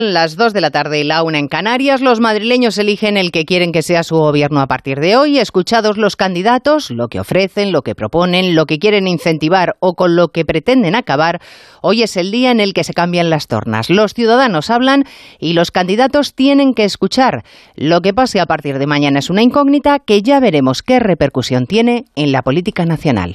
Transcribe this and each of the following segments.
Las 2 de la tarde y la 1 en Canarias, los madrileños eligen el que quieren que sea su gobierno a partir de hoy. Escuchados los candidatos, lo que ofrecen, lo que proponen, lo que quieren incentivar o con lo que pretenden acabar, hoy es el día en el que se cambian las tornas. Los ciudadanos hablan y los candidatos tienen que escuchar. Lo que pase a partir de mañana es una incógnita que ya veremos qué repercusión tiene en la política nacional.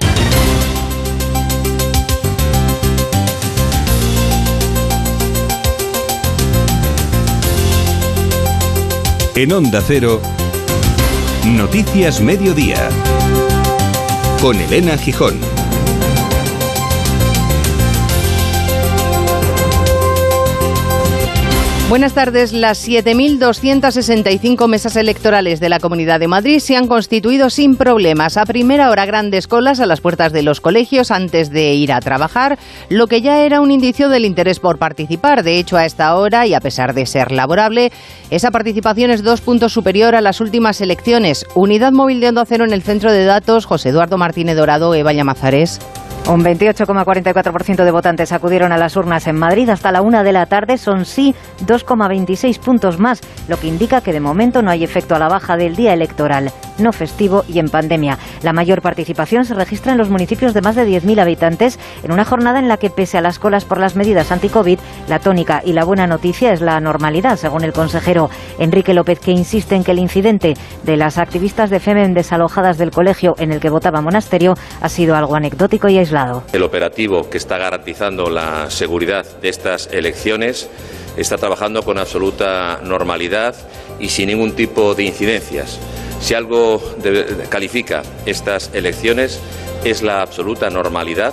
En Onda Cero, Noticias Mediodía, con Elena Gijón. Buenas tardes. Las 7.265 mesas electorales de la Comunidad de Madrid se han constituido sin problemas. A primera hora, grandes colas a las puertas de los colegios antes de ir a trabajar, lo que ya era un indicio del interés por participar. De hecho, a esta hora, y a pesar de ser laborable, esa participación es 2 puntos superior a las últimas elecciones. Unidad móvil de Onda Cero en el centro de datos, José Eduardo Martínez Dorado, Eva Llamazares. Un 28,44% de votantes acudieron a las urnas en Madrid hasta la 1 de la tarde. Son sí 2,26 puntos más, lo que indica que de momento no hay efecto a la baja del día electoral, no festivo y en pandemia. La mayor participación se registra en los municipios de más de 10.000 habitantes, en una jornada en la que, pese a las colas por las medidas anti-COVID, la tónica y la buena noticia es la normalidad, según el consejero Enrique López, que insiste en que el incidente de las activistas de FEMEN desalojadas del colegio en el que votaba Monasterio ha sido algo anecdótico y aislado. El operativo que está garantizando la seguridad de estas elecciones está trabajando con absoluta normalidad y sin ningún tipo de incidencias. Si algo califica estas elecciones es la absoluta normalidad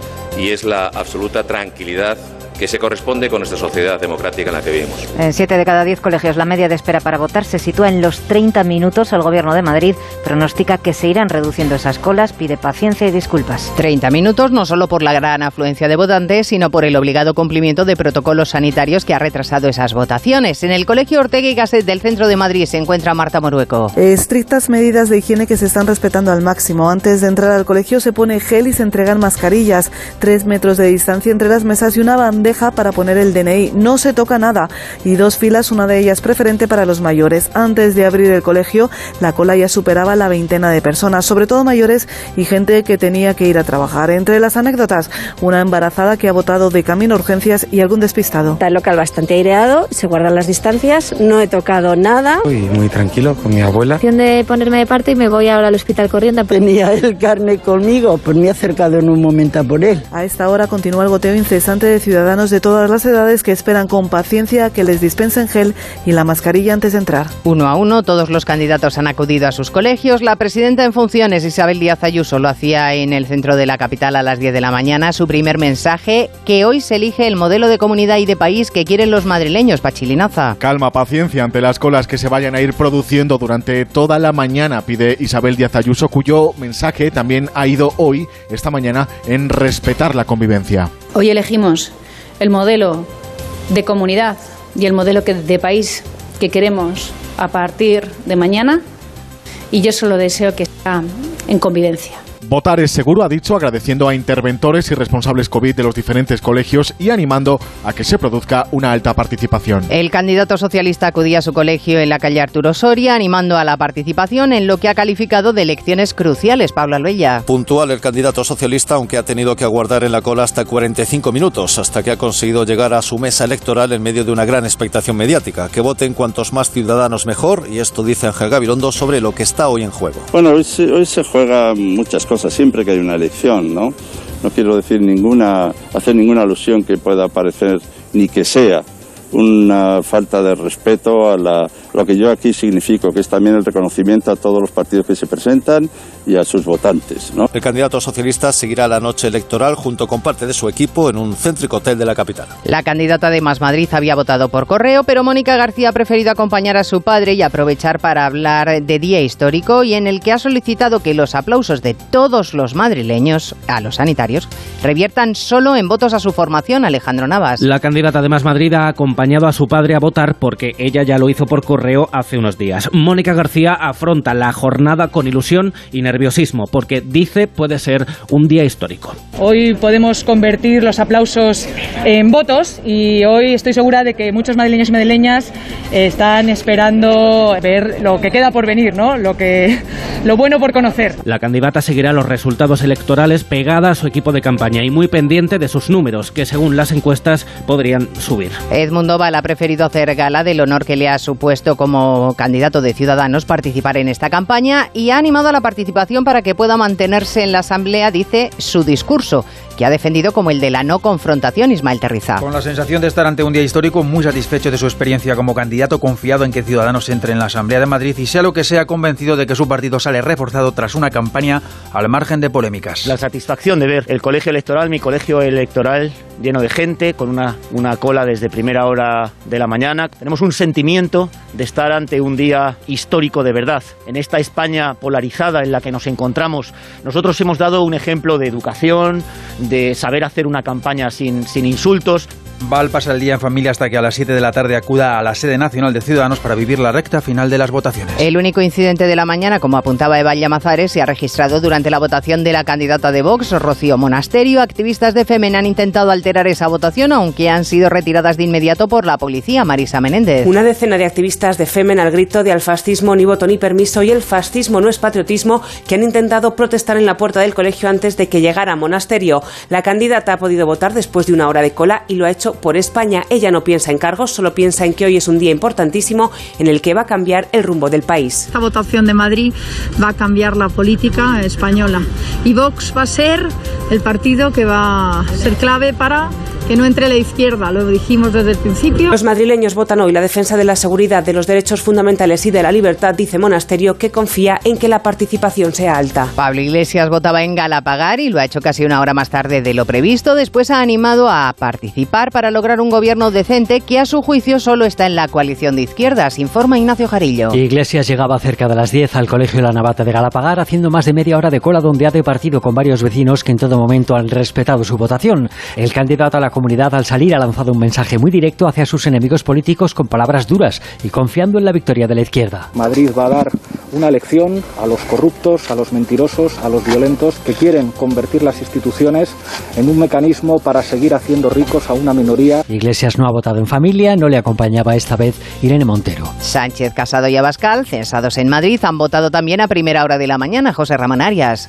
y es la absoluta tranquilidad que se corresponde con nuestra sociedad democrática en la que vivimos. En 7 de cada 10 colegios la media de espera para votar se sitúa en los 30 minutos. El Gobierno de Madrid pronostica que se irán reduciendo esas colas, pide paciencia y disculpas. 30 minutos no solo por la gran afluencia de votantes, sino por el obligado cumplimiento de protocolos sanitarios que ha retrasado esas votaciones. En el Colegio Ortega y Gasset del centro de Madrid se encuentra Marta Morueco. Estrictas medidas de higiene que se están respetando al máximo. Antes de entrar al colegio se pone gel y se entregan mascarillas, 3 metros de distancia entre las mesas y una bandeja para poner el DNI. No se toca nada y 2 filas, una de ellas preferente para los mayores. Antes de abrir el colegio, la cola ya superaba la 20 de personas, sobre todo mayores y gente que tenía que ir a trabajar. Entre las anécdotas, una embarazada que ha votado de camino a urgencias y algún despistado. Está el local bastante aireado, se guardan las distancias, no he tocado nada. Muy tranquilo con mi abuela. De ponerme de parte y me voy ahora al hospital corriendo. Tenía el carnet conmigo, pues me he acercado en un momento a por él. A esta hora continúa el goteo incesante de ciudadanos de todas las edades que esperan con paciencia que les dispensen gel y la mascarilla antes de entrar. 1 a 1, todos los candidatos han acudido a sus colegios. La presidenta en funciones, Isabel Díaz Ayuso, lo hacía en el centro de la capital a las 10 de la mañana. Su primer mensaje, que hoy se elige el modelo de comunidad y de país que quieren los madrileños. Pachilinaza. Calma, paciencia ante las colas que se vayan a ir produciendo durante toda la mañana, pide Isabel Díaz Ayuso, cuyo mensaje también ha ido hoy, esta mañana, en respetar la convivencia. Hoy elegimos el modelo de comunidad y el modelo de país que queremos a partir de mañana, y yo solo deseo que sea en convivencia. Votar es seguro, ha dicho, agradeciendo a interventores y responsables COVID de los diferentes colegios y animando a que se produzca una alta participación. El candidato socialista acudía a su colegio en la calle Arturo Soria, animando a la participación en lo que ha calificado de elecciones cruciales. Pablo Albella. Puntual el candidato socialista, aunque ha tenido que aguardar en la cola hasta 45 minutos, hasta que ha conseguido llegar a su mesa electoral en medio de una gran expectación mediática. Que voten cuantos más ciudadanos mejor, y esto dice Ángel Gabilondo sobre lo que está hoy en juego. Bueno, hoy se juega muchas cosas. Siempre que hay una elección, ¿no? No quiero decir hacer ninguna alusión que pueda parecer ni que sea una falta de respeto a lo que yo aquí significo, que es también el reconocimiento a todos los partidos que se presentan y a sus votantes, ¿no? El candidato socialista seguirá la noche electoral junto con parte de su equipo en un céntrico hotel de la capital. La candidata de Más Madrid había votado por correo, pero Mónica García ha preferido acompañar a su padre y aprovechar para hablar de día histórico, y en el que ha solicitado que los aplausos de todos los madrileños a los sanitarios reviertan solo en votos a su formación. Alejandro Navas. La candidata de Más Madrid ha acompañado acompañado a su padre a votar porque ella ya lo hizo por correo hace unos días. Mónica García afronta la jornada con ilusión y nerviosismo porque dice puede ser un día histórico. Hoy podemos convertir los aplausos en votos y hoy estoy segura de que muchos madrileños y madrileñas están esperando ver lo que queda por venir, ¿no? Lo bueno por conocer. La candidata seguirá los resultados electorales pegada a su equipo de campaña y muy pendiente de sus números, que según las encuestas podrían subir. Edmundo Val ha preferido hacer gala del honor que le ha supuesto como candidato de Ciudadanos participar en esta campaña y ha animado a la participación para que pueda mantenerse en la Asamblea, dice, su discurso, que ha defendido como el de la no confrontación. Ismael Terriza. Con la sensación de estar ante un día histórico, muy satisfecho de su experiencia como candidato, confiado en que Ciudadanos entre en la Asamblea de Madrid y sea lo que sea, convencido de que su partido sale reforzado tras una campaña al margen de polémicas. La satisfacción de ver el colegio electoral, mi colegio electoral, lleno de gente, con una cola desde primera hora de la mañana. Tenemos un sentimiento de estar ante un día histórico de verdad. En esta España polarizada en la que nos encontramos, nosotros hemos dado un ejemplo de educación, de saber hacer una campaña sin insultos. Val pasa el día en familia hasta que a las 7 de la tarde acuda a la sede nacional de Ciudadanos para vivir la recta final de las votaciones. El único incidente de la mañana, como apuntaba Eva Llamazares, se ha registrado durante la votación de la candidata de Vox, Rocío Monasterio. Activistas de Femen han intentado alterar esa votación, aunque han sido retiradas de inmediato por la policía. Marisa Menéndez. Una decena de activistas de Femen al grito de al fascismo ni voto ni permiso y el fascismo no es patriotismo, que han intentado protestar en la puerta del colegio antes de que llegara Monasterio. La candidata ha podido votar después de una hora de cola y lo ha hecho por España. Ella no piensa en cargos, solo piensa en que hoy es un día importantísimo en el que va a cambiar el rumbo del país. Esta votación de Madrid va a cambiar la política española y Vox va a ser el partido que va a ser clave para que no entre la izquierda, lo dijimos desde el principio. Los madrileños votan hoy la defensa de la seguridad, de los derechos fundamentales y de la libertad, dice Monasterio, que confía en que la participación sea alta. Pablo Iglesias votaba en Galapagar y lo ha hecho casi una hora más tarde de lo previsto. Después ha animado a participar para lograr un gobierno decente que a su juicio solo está en la coalición de izquierdas, informa Ignacio Jarillo. Iglesias llegaba cerca de las 10 al colegio La Navata de Galapagar, haciendo más de media hora de cola donde ha departido con varios vecinos que en todo momento han respetado su votación. El candidato a la comunidad al salir ha lanzado un mensaje muy directo hacia sus enemigos políticos con palabras duras y confiando en la victoria de la izquierda. Madrid va a dar una lección a los corruptos, a los mentirosos, a los violentos que quieren convertir las instituciones en un mecanismo para seguir haciendo ricos a una minoría. Iglesias no ha votado en familia, no le acompañaba esta vez Irene Montero. Sánchez, Casado y Abascal, censados en Madrid, han votado también a primera hora de la mañana. José Ramón Arias.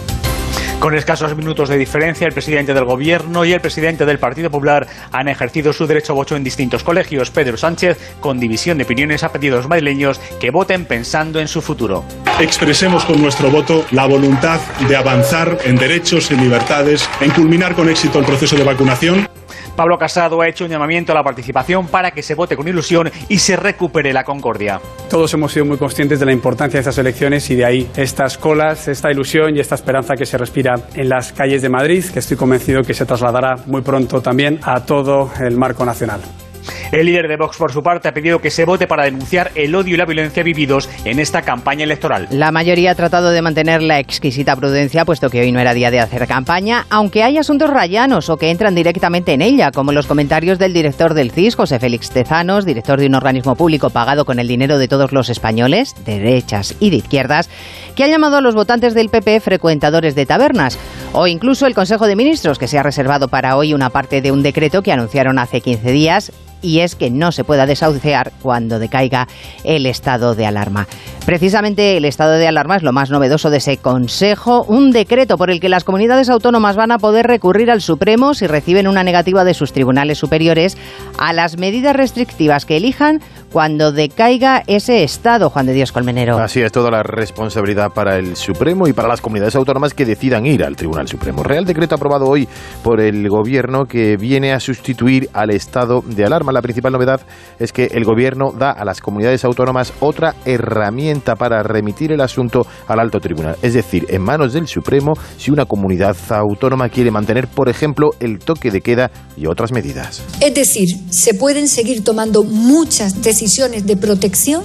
Con escasos minutos de diferencia, el presidente del Gobierno y el presidente del Partido Popular han ejercido su derecho a voto en distintos colegios. Pedro Sánchez, con división de opiniones, ha pedido a los madrileños que voten pensando en su futuro. Expresemos con nuestro voto la voluntad de avanzar en derechos, en libertades, en culminar con éxito el proceso de vacunación. Pablo Casado ha hecho un llamamiento a la participación para que se vote con ilusión y se recupere la concordia. Todos hemos sido muy conscientes de la importancia de estas elecciones y de ahí estas colas, esta ilusión y esta esperanza que se respira en las calles de Madrid, que estoy convencido que se trasladará muy pronto también a todo el marco nacional. El líder de Vox, por su parte, ha pedido que se vote para denunciar el odio y la violencia vividos en esta campaña electoral. La mayoría ha tratado de mantener la exquisita prudencia, puesto que hoy no era día de hacer campaña, aunque hay asuntos rayanos o que entran directamente en ella, como los comentarios del director del CIS, José Félix Tezanos, director de un organismo público pagado con el dinero de todos los españoles, de derechas y de izquierdas, que ha llamado a los votantes del PP frecuentadores de tabernas, o incluso el Consejo de Ministros, que se ha reservado para hoy una parte de un decreto que anunciaron hace 15 días, y es que no se pueda desahuciar cuando decaiga el estado de alarma. Precisamente el estado de alarma es lo más novedoso de ese Consejo, un decreto por el que las comunidades autónomas van a poder recurrir al Supremo si reciben una negativa de sus tribunales superiores a las medidas restrictivas que elijan cuando decaiga ese estado. Juan de Dios Colmenero. Así es, toda la responsabilidad para el Supremo y para las comunidades autónomas que decidan ir al Tribunal Supremo. Real decreto aprobado hoy por el Gobierno que viene a sustituir al estado de alarma. La principal novedad es que el Gobierno da a las comunidades autónomas otra herramienta para remitir el asunto al alto tribunal. Es decir, en manos del Supremo si una comunidad autónoma quiere mantener, por ejemplo, el toque de queda y otras medidas. Es decir, se pueden seguir tomando muchas decisiones de protección,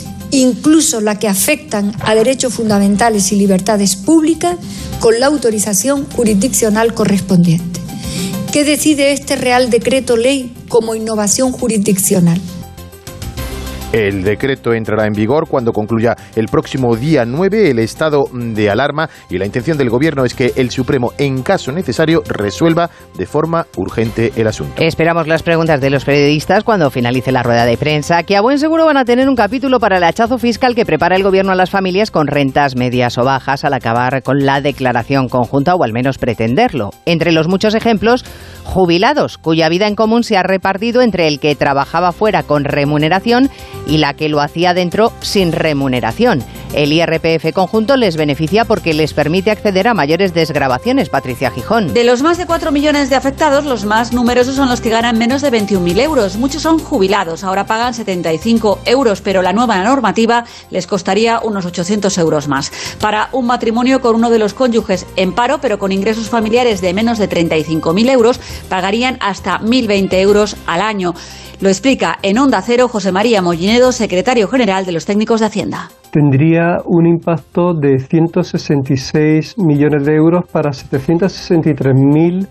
incluso las que afectan a derechos fundamentales y libertades públicas, con la autorización jurisdiccional correspondiente. ¿Qué decide este Real Decreto Ley como innovación jurisdiccional? El decreto entrará en vigor cuando concluya el próximo día 9 el estado de alarma y la intención del Gobierno es que el Supremo, en caso necesario, resuelva de forma urgente el asunto. Esperamos las preguntas de los periodistas cuando finalice la rueda de prensa, que a buen seguro van a tener un capítulo para el hachazo fiscal que prepara el Gobierno a las familias con rentas medias o bajas al acabar con la declaración conjunta o al menos pretenderlo. Entre los muchos ejemplos, jubilados, cuya vida en común se ha repartido entre el que trabajaba fuera con remuneración y la que lo hacía dentro sin remuneración. El IRPF conjunto les beneficia porque les permite acceder a mayores desgravaciones. Patricia Gijón. De los más de 4 millones de afectados, los más numerosos son los que ganan menos de 21.000 euros. Muchos son jubilados, ahora pagan 75 euros, pero la nueva normativa les costaría unos 800 euros más. Para un matrimonio con uno de los cónyuges en paro, pero con ingresos familiares de menos de 35.000 euros, pagarían hasta 1.020 euros al año. Lo explica en Onda Cero José María Mollinedo, secretario general de los técnicos de Hacienda. Tendría un impacto de 166 millones de euros para 763.000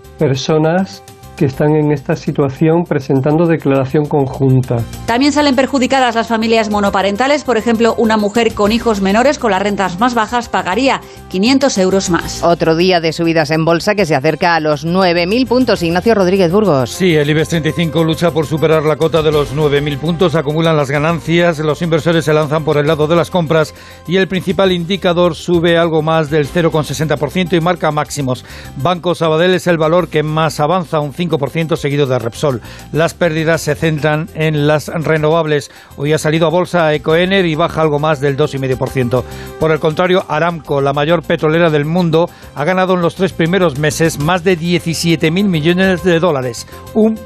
personas que están en esta situación presentando declaración conjunta. También salen perjudicadas las familias monoparentales. Por ejemplo, una mujer con hijos menores con las rentas más bajas pagaría 500 euros más. Otro día de subidas en bolsa que se acerca a los 9.000 puntos. Ignacio Rodríguez Burgos. Sí, el IBEX 35 lucha por superar la cota de los 9.000 puntos. Acumulan las ganancias, los inversores se lanzan por el lado de las compras y el principal indicador sube algo más del 0,60% y marca máximos. Banco Sabadell es el valor que más avanza, un 5%, seguido de Repsol. Las pérdidas se centran en las renovables. Hoy ha salido a bolsa Ecoener y baja algo más del 2,5%. Por el contrario, Aramco, la mayor petrolera del mundo, ha ganado en los 3 primeros meses más de 17.000 millones de dólares, un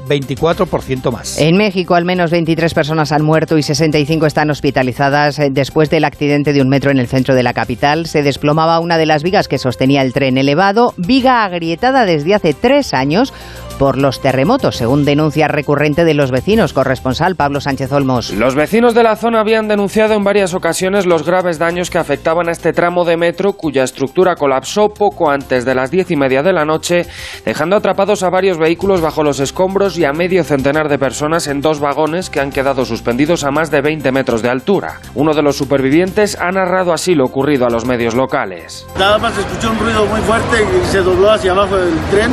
24% más. En México, al menos 23 personas han muerto y 65 están hospitalizadas después del accidente de un metro en el centro de la capital. Se desplomaba una de las vigas que sostenía el tren elevado, viga agrietada desde hace 3 años por los terremotos, según denuncia recurrente de los vecinos. Corresponsal Pablo Sánchez Olmos. Los vecinos de la zona habían denunciado en varias ocasiones los graves daños que afectaban a este tramo de metro, cuya estructura colapsó poco antes de las 10:30 de la noche, dejando atrapados a varios vehículos bajo los escombros y a medio centenar de personas en 2 vagones que han quedado suspendidos a más de 20 metros de altura. Uno de los supervivientes ha narrado así lo ocurrido a los medios locales. Nada más escuchó un ruido muy fuerte y se dobló hacia abajo del tren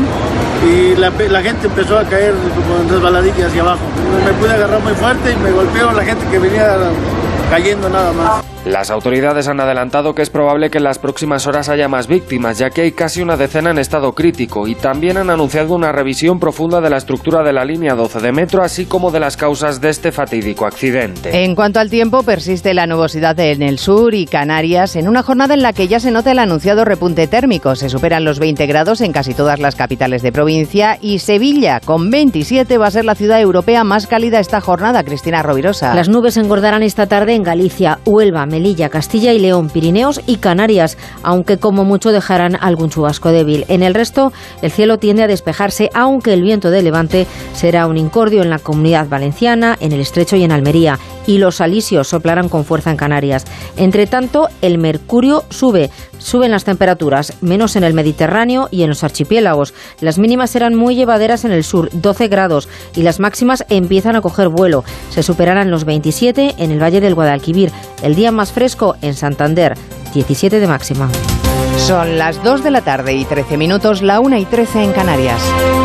y la gente empezó a caer como en resbaladilla hacia abajo. Me pude agarrar muy fuerte y me golpeó la gente que venía cayendo nada más. Las autoridades han adelantado que es probable que en las próximas horas haya más víctimas, ya que hay casi una decena en estado crítico, y también han anunciado una revisión profunda de la estructura de la línea 12 de metro, así como de las causas de este fatídico accidente. En cuanto al tiempo, persiste la nubosidad en el sur y Canarias, en una jornada en la que ya se nota el anunciado repunte térmico. Se superan los 20 grados en casi todas las capitales de provincia y Sevilla, con 27, va a ser la ciudad europea más cálida esta jornada. Cristina Rovirosa. Las nubes engordarán esta tarde en Galicia, Huelva, Melilla, Castilla y León, Pirineos y Canarias, aunque como mucho dejarán algún chubasco débil. En el resto, el cielo tiende a despejarse, aunque el viento de levante será un incordio en la Comunidad Valenciana, en el Estrecho y en Almería, y los alisios soplarán con fuerza en Canarias. Entre tanto, el mercurio suben las temperaturas, menos en el Mediterráneo y en los archipiélagos. Las mínimas serán muy llevaderas en el sur, 12 grados, y las máximas empiezan a coger vuelo. Se superarán los 27 en el Valle del Guadalquivir. El día más fresco en Santander, 17 de máxima. Son las 2 de la tarde y 13 minutos, la 1:13 en Canarias.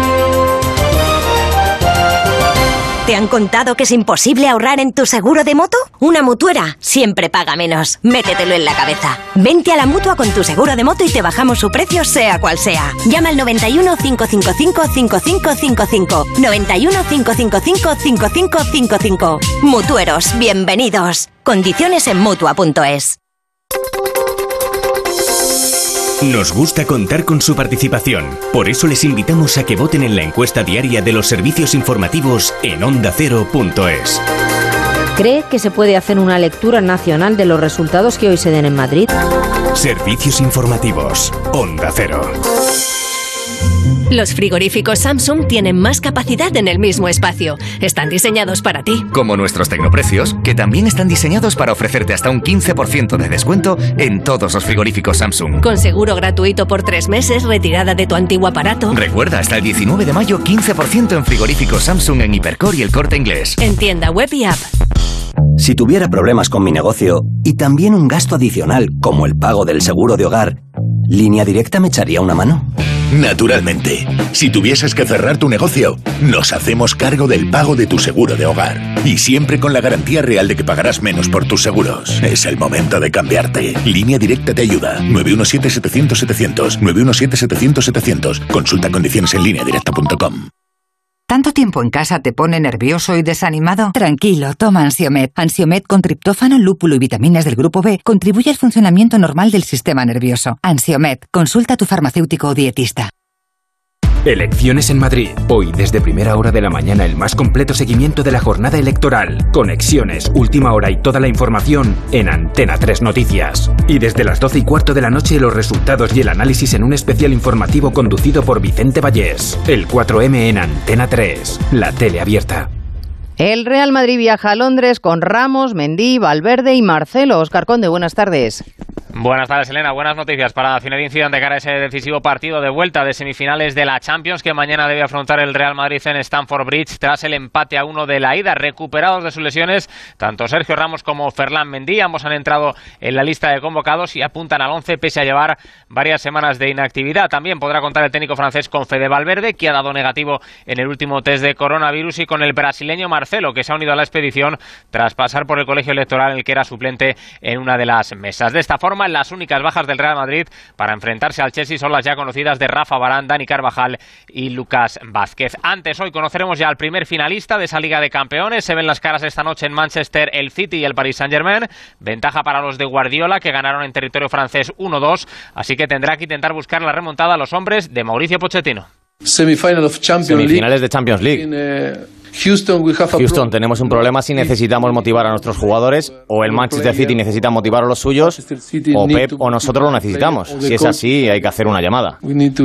¿Te han contado que es imposible ahorrar en tu seguro de moto? Una mutuera siempre paga menos. Métetelo en la cabeza. Vente a la Mutua con tu seguro de moto y te bajamos su precio sea cual sea. Llama al 91 555 5555. 91 555 5555. Mutueros, bienvenidos. Condiciones en Mutua.es. Nos gusta contar con su participación. Por eso les invitamos a que voten en la encuesta diaria de los servicios informativos en ondacero.es. ¿Cree que se puede hacer una lectura nacional de los resultados que hoy se den en Madrid? Servicios informativos. Onda Cero. Los frigoríficos Samsung tienen más capacidad en el mismo espacio. Están diseñados para ti. Como nuestros tecnoprecios, que también están diseñados para ofrecerte hasta un 15% de descuento en todos los frigoríficos Samsung. Con seguro gratuito por 3 meses, retirada de tu antiguo aparato. Recuerda, hasta el 19 de mayo, 15% en frigoríficos Samsung en Hipercor y El Corte Inglés. En tienda web y app. Si tuviera problemas con mi negocio y también un gasto adicional como el pago del seguro de hogar, ¿Línea Directa me echaría una mano? Naturalmente. Si tuvieses que cerrar tu negocio, nos hacemos cargo del pago de tu seguro de hogar. Y siempre con la garantía real de que pagarás menos por tus seguros. Es el momento de cambiarte. Línea Directa te ayuda. 917-700-700. 917-700-700. Consulta condiciones en lineadirecta.com. ¿Tanto tiempo en casa te pone nervioso y desanimado? Tranquilo, toma Ansiomed. Ansiomed con triptófano, lúpulo y vitaminas del grupo B contribuye al funcionamiento normal del sistema nervioso. Ansiomed, consulta a tu farmacéutico o dietista. Elecciones en Madrid. Hoy, desde primera hora de la mañana, el más completo seguimiento de la jornada electoral. Conexiones, última hora y toda la información en Antena 3 Noticias. Y desde las 12:15 de la noche, los resultados y el análisis en un especial informativo conducido por Vicente Vallés. El 4M en Antena 3, la tele abierta. El Real Madrid viaja a Londres con Ramos, Mendy, Valverde y Marcelo. Óscar Conde, buenas tardes. Buenas tardes, Elena. Buenas noticias para Zinedine Zidane de cara a ese decisivo partido de vuelta de semifinales de la Champions que mañana debe afrontar el Real Madrid en Stamford Bridge tras el empate a 1 de la ida. Recuperados de sus lesiones, tanto Sergio Ramos como Ferland Mendy, ambos han entrado en la lista de convocados y apuntan al 11 pese a llevar varias semanas de inactividad. También podrá contar el técnico francés con Fede Valverde, que ha dado negativo en el último test de coronavirus, y con el brasileño Marcelo, que se ha unido a la expedición tras pasar por el colegio electoral en el que era suplente en una de las mesas. De esta forma, las únicas bajas del Real Madrid para enfrentarse al Chelsea son las ya conocidas de Rafa Varane, Dani Carvajal y Lucas Vázquez. Antes, hoy conoceremos ya al primer finalista de esa Liga de Campeones. Se ven las caras esta noche en Manchester el City y el Paris Saint-Germain. Ventaja para los de Guardiola, que ganaron en territorio francés 1-2, así que tendrá que intentar buscar la remontada a los hombres de Mauricio Pochettino. Semifinales de Champions League. Houston, tenemos un problema si necesitamos motivar a nuestros jugadores, o el Manchester City necesita motivar a los suyos, o Pep o nosotros lo necesitamos. Si es así, hay que hacer una llamada.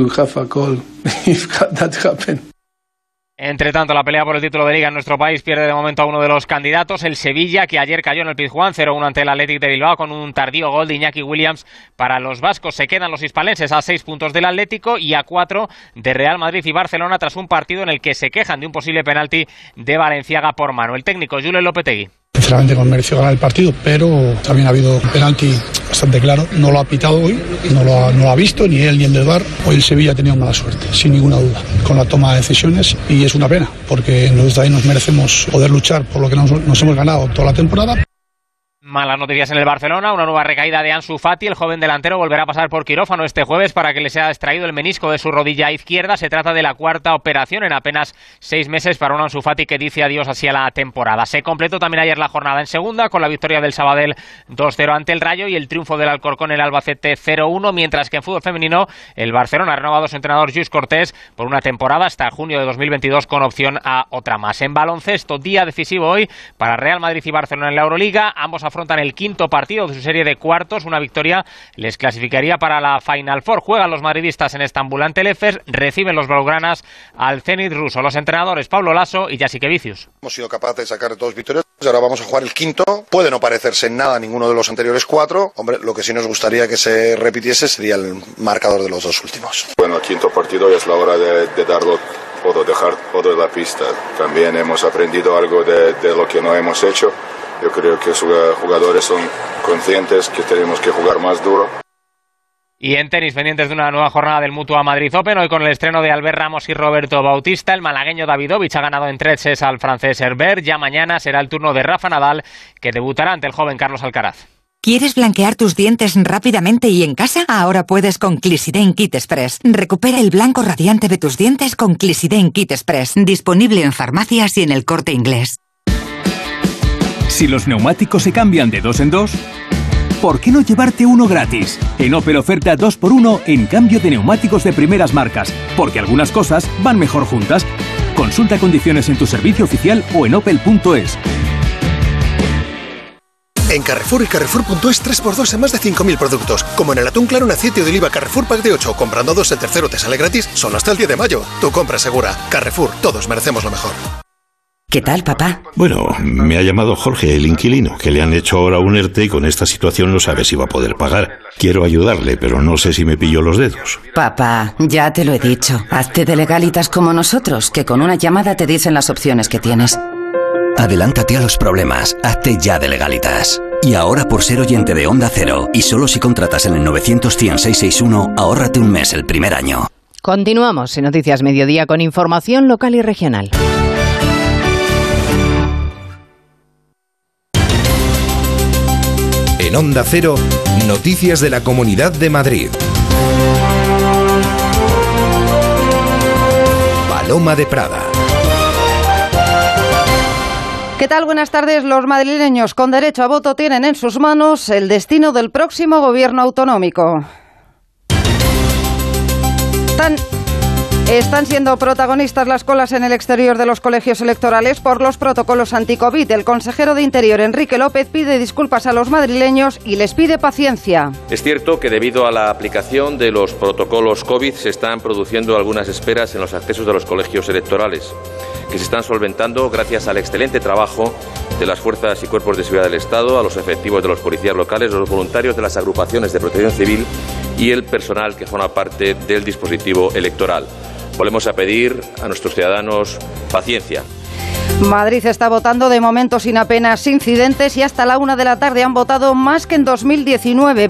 Entre tanto, la pelea por el título de Liga en nuestro país pierde de momento a uno de los candidatos, el Sevilla, que ayer cayó en el Pizjuán 0-1 ante el Athletic de Bilbao con un tardío gol de Iñaki Williams para los vascos. Se quedan los hispalenses a 6 puntos del Atlético y a 4 de Real Madrid y Barcelona tras un partido en el que se quejan de un posible penalti de Valenciaga por mano. El técnico Julen Lopetegui. Sinceramente con mereció ganar el partido, pero también ha habido un penalti bastante claro. No lo ha pitado hoy, no lo ha visto ni él ni el del VAR. Hoy el Sevilla ha tenido mala suerte, sin ninguna duda, con la toma de decisiones, y es una pena, porque nosotros también nos merecemos poder luchar por lo que nos hemos ganado toda la temporada. Malas noticias en el Barcelona, una nueva recaída de Ansu Fati. El joven delantero volverá a pasar por quirófano este jueves para que le sea extraído el menisco de su rodilla izquierda. Se trata de la cuarta operación en apenas 6 meses para un Ansu Fati que dice adiós así a la temporada. Se completó también ayer la jornada en segunda con la victoria del Sabadell 2-0 ante el Rayo y el triunfo del Alcorcón en el Albacete 0-1, mientras que en fútbol femenino el Barcelona ha renovado a su entrenador Lluís Cortés por una temporada hasta junio de 2022 con opción a otra más. En baloncesto, día decisivo hoy para Real Madrid y Barcelona en la Euroliga. Ambos afrontan el quinto partido de su serie de cuartos. Una victoria les clasificaría para la Final Four. Juegan los madridistas en Estambul ante el Efes, reciben los blaugranas al Zenit ruso. Los entrenadores Pablo Lasso y Jasikevicius. Hemos sido capaces de sacar 2 victorias y ahora vamos a jugar el quinto. Puede no parecerse en nada a ninguno de los anteriores 4. Hombre, lo que sí nos gustaría que se repitiese sería el marcador de los 2 últimos. Bueno, el quinto partido es la hora de darlo todo, dejar todo de la pista. También hemos aprendido algo de lo que no hemos hecho. Yo creo que los jugadores son conscientes que tenemos que jugar más duro. Y en tenis, pendientes de una nueva jornada del Mutua Madrid Open, hoy con el estreno de Albert Ramos y Roberto Bautista. El malagueño Davidovich ha ganado en 3 sets al francés Herbert. Ya mañana será el turno de Rafa Nadal, que debutará ante el joven Carlos Alcaraz. ¿Quieres blanquear tus dientes rápidamente y en casa? Ahora puedes con Clisiden Kit Express. Recupera el blanco radiante de tus dientes con Clisiden Kit Express. Disponible en farmacias y en El Corte Inglés. Si los neumáticos se cambian de 2 en 2, ¿por qué no llevarte uno gratis? En Opel oferta 2x1 en cambio de neumáticos de primeras marcas, porque algunas cosas van mejor juntas. Consulta condiciones en tu servicio oficial o en opel.es. En Carrefour y Carrefour.es 3x2 en más de 5.000 productos. Como en el atún claro en aceite de oliva Carrefour Pack de 8. Comprando 2 el tercero te sale gratis. Solo hasta el 10 de mayo. Tu compra segura. Carrefour. Todos merecemos lo mejor. ¿Qué tal, papá? Bueno, me ha llamado Jorge, el inquilino, que le han hecho ahora un ERTE y con esta situación no sabe si va a poder pagar. Quiero ayudarle, pero no sé si me pillo los dedos. Papá, ya te lo he dicho. Hazte de Legalitas como nosotros, que con una llamada te dicen las opciones que tienes. Adelántate a los problemas. Hazte ya de Legalitas. Y ahora, por ser oyente de Onda Cero, y solo si contratas en el 900-100-661, ahórrate un mes el primer año. Continuamos en Noticias Mediodía con información local y regional. En Onda Cero, noticias de la Comunidad de Madrid. Paloma de Prada. ¿Qué tal? Buenas tardes. Los madrileños con derecho a voto tienen en sus manos el destino del próximo gobierno autonómico. Están siendo protagonistas las colas en el exterior de los colegios electorales por los protocolos anti-COVID. El consejero de Interior, Enrique López, pide disculpas a los madrileños y les pide paciencia. Es cierto que debido a la aplicación de los protocolos COVID se están produciendo algunas esperas en los accesos de los colegios electorales, que se están solventando gracias al excelente trabajo de las fuerzas y cuerpos de seguridad del Estado, a los efectivos de los policías locales, los voluntarios de las agrupaciones de protección civil y el personal que forma parte del dispositivo electoral. Volvemos a pedir a nuestros ciudadanos paciencia. Madrid está votando de momento sin apenas incidentes y hasta la 1 de la tarde han votado más que en 2019,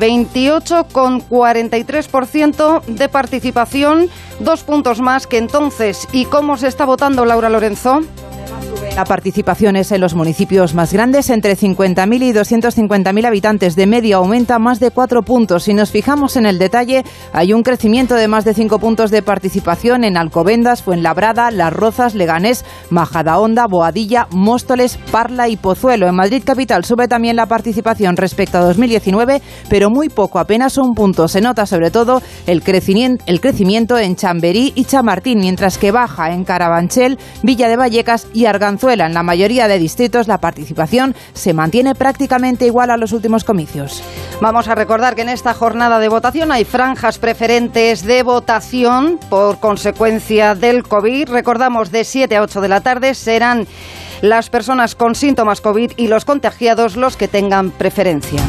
28,43% de participación, 2 puntos más que entonces. ¿Y cómo se está votando, Laura Lorenzo? La participación es en los municipios más grandes, entre 50.000 y 250.000 habitantes. De media aumenta más de 4 puntos. Si nos fijamos en el detalle, hay un crecimiento de más de 5 puntos de participación en Alcobendas, Fuenlabrada, Las Rozas, Leganés, Majadahonda, Boadilla, Móstoles, Parla y Pozuelo. En Madrid capital sube también la participación respecto a 2019, pero muy poco, apenas 1 punto. Se nota sobre todo el crecimiento en Chamberí y Chamartín, mientras que baja en Carabanchel, Villa de Vallecas y Arganzuela. En la mayoría de distritos la participación se mantiene prácticamente igual a los últimos comicios. Vamos a recordar que en esta jornada de votación hay franjas preferentes de votación por consecuencia del COVID. Recordamos, de 7 a 8 de la tarde serán las personas con síntomas COVID y los contagiados los que tengan preferencia.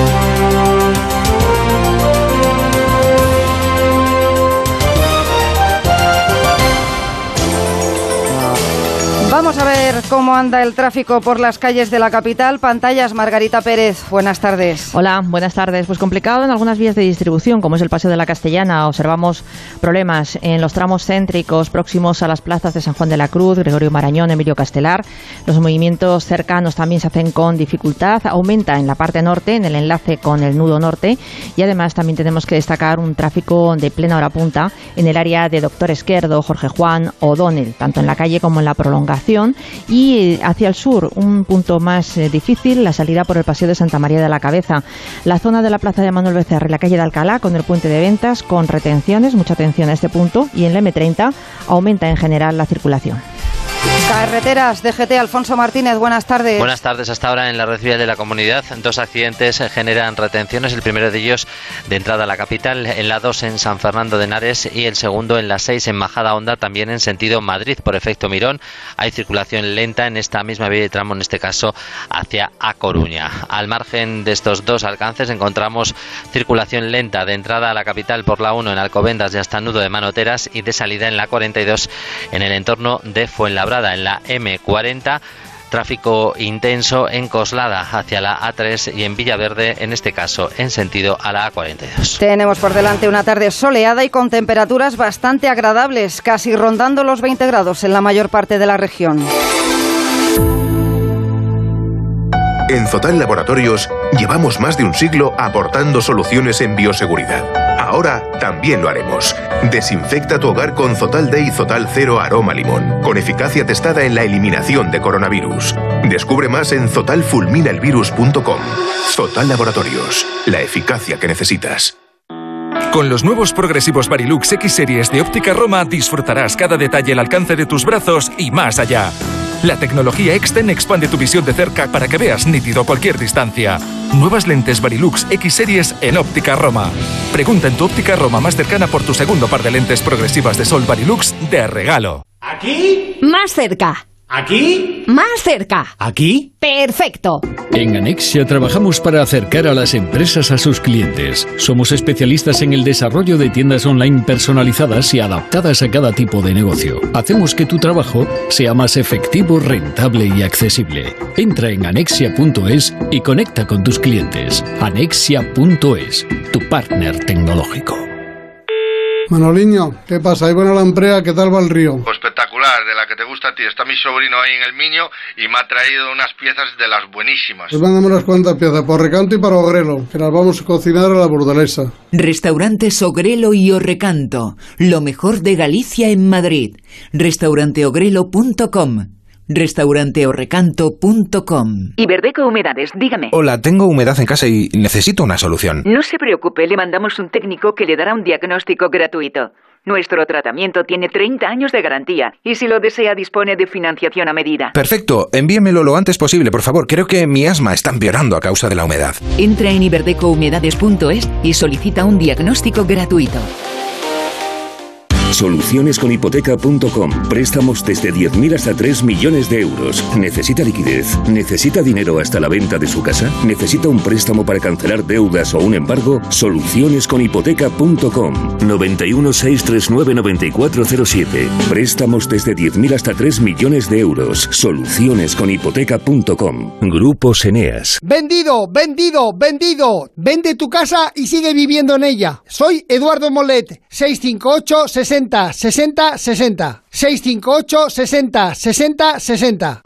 Vamos a ver cómo anda el tráfico por las calles de la capital. Pantallas, Margarita Pérez. Buenas tardes. Hola, buenas tardes. Pues complicado en algunas vías de distribución, como es el Paseo de la Castellana. Observamos problemas en los tramos céntricos próximos a las plazas de San Juan de la Cruz, Gregorio Marañón, Emilio Castelar. Los movimientos cercanos también se hacen con dificultad. Aumenta en la parte norte, en el enlace con el nudo norte. Y además también tenemos que destacar un tráfico de plena hora punta en el área de Doctor Esquerdo, Jorge Juan, O'Donnell, tanto en la calle como en la prolongación. Y hacia el sur, un punto más difícil, la salida por el Paseo de Santa María de la Cabeza. La zona de la Plaza de Manuel Becerra y la calle de Alcalá, con el puente de ventas, con retenciones, mucha atención a este punto. Y en la M30 aumenta en general la circulación. Carreteras, DGT, Alfonso Martínez, buenas tardes. Buenas tardes. Hasta ahora en la red vial de la comunidad, 2 accidentes generan retenciones. El primero de ellos de entrada a la capital, en la 2 en San Fernando de Henares y el segundo en la 6 en Majadahonda, también en sentido Madrid por efecto Mirón. Hay circulación lenta en esta misma vía de tramo, en este caso hacia A Coruña. Al margen de estos 2 alcances encontramos circulación lenta de entrada a la capital por la 1 en Alcobendas y hasta Nudo de Manoteras y de salida en la 42 en el entorno de Fuenlabrada. En la M40, tráfico intenso en Coslada hacia la A3 y en Villaverde, en este caso en sentido a la A42. Tenemos por delante una tarde soleada y con temperaturas bastante agradables, casi rondando los 20 grados en la mayor parte de la región. En Zotal Laboratorios llevamos más de un siglo aportando soluciones en bioseguridad. Ahora también lo haremos. Desinfecta tu hogar con Zotal Day Zotal Cero Aroma Limón, con eficacia testada en la eliminación de coronavirus. Descubre más en zotalfulminaelvirus.com. Zotal Laboratorios, la eficacia que necesitas. Con los nuevos progresivos Varilux X Series de Óptica Roma disfrutarás cada detalle al alcance de tus brazos y más allá. La tecnología Exten expande tu visión de cerca para que veas nítido a cualquier distancia. Nuevas lentes Varilux X Series en Óptica Roma. Pregunta en tu Óptica Roma más cercana por tu segundo par de lentes progresivas de sol Varilux de regalo. ¿Aquí? Más cerca. ¿Aquí? Más cerca. ¿Aquí? Perfecto. En Anexia trabajamos para acercar a las empresas a sus clientes. Somos especialistas en el desarrollo de tiendas online personalizadas y adaptadas a cada tipo de negocio. Hacemos que tu trabajo sea más efectivo, rentable y accesible. Entra en anexia.es y conecta con tus clientes. Anexia.es, tu partner tecnológico. Manoliño, ¿qué pasa? Ahí buena la empresa, ¿qué tal va el río? Pues espectacular, de la que te gusta a ti. Está mi sobrino ahí en el Miño y me ha traído unas piezas de las buenísimas. Pues mándame unas cuantas piezas, por Recanto y para Ogrelo, que las vamos a cocinar a la burdelesa. Restaurantes Ogrelo y Orrecanto, lo mejor de Galicia en Madrid. Restauranteogrelo.com, restauranteorrecanto.com. Iberdeco Humedades, dígame. Hola, tengo humedad en casa y necesito una solución. No se preocupe, le mandamos un técnico que le dará un diagnóstico gratuito. Nuestro tratamiento tiene 30 años de garantía y si lo desea dispone de financiación a medida. Perfecto, envíemelo lo antes posible, por favor. Creo que mi asma está empeorando a causa de la humedad. Entra en iberdecohumedades.es y solicita un diagnóstico gratuito. Solucionesconhipoteca.com. Préstamos desde 10.000 hasta 3 millones de euros. ¿Necesita liquidez? ¿Necesita dinero hasta la venta de su casa? ¿Necesita un préstamo para cancelar deudas o un embargo? Solucionesconhipoteca.com. 91 639 9407. Préstamos desde 10.000 hasta 3 millones de euros. Solucionesconhipoteca.com. Grupos Eneas. ¡Vendido! ¡Vendido! ¡Vendido! Vende tu casa y sigue viviendo en ella. Soy Eduardo Molet. 658 60 60 60. 658 60 60 60.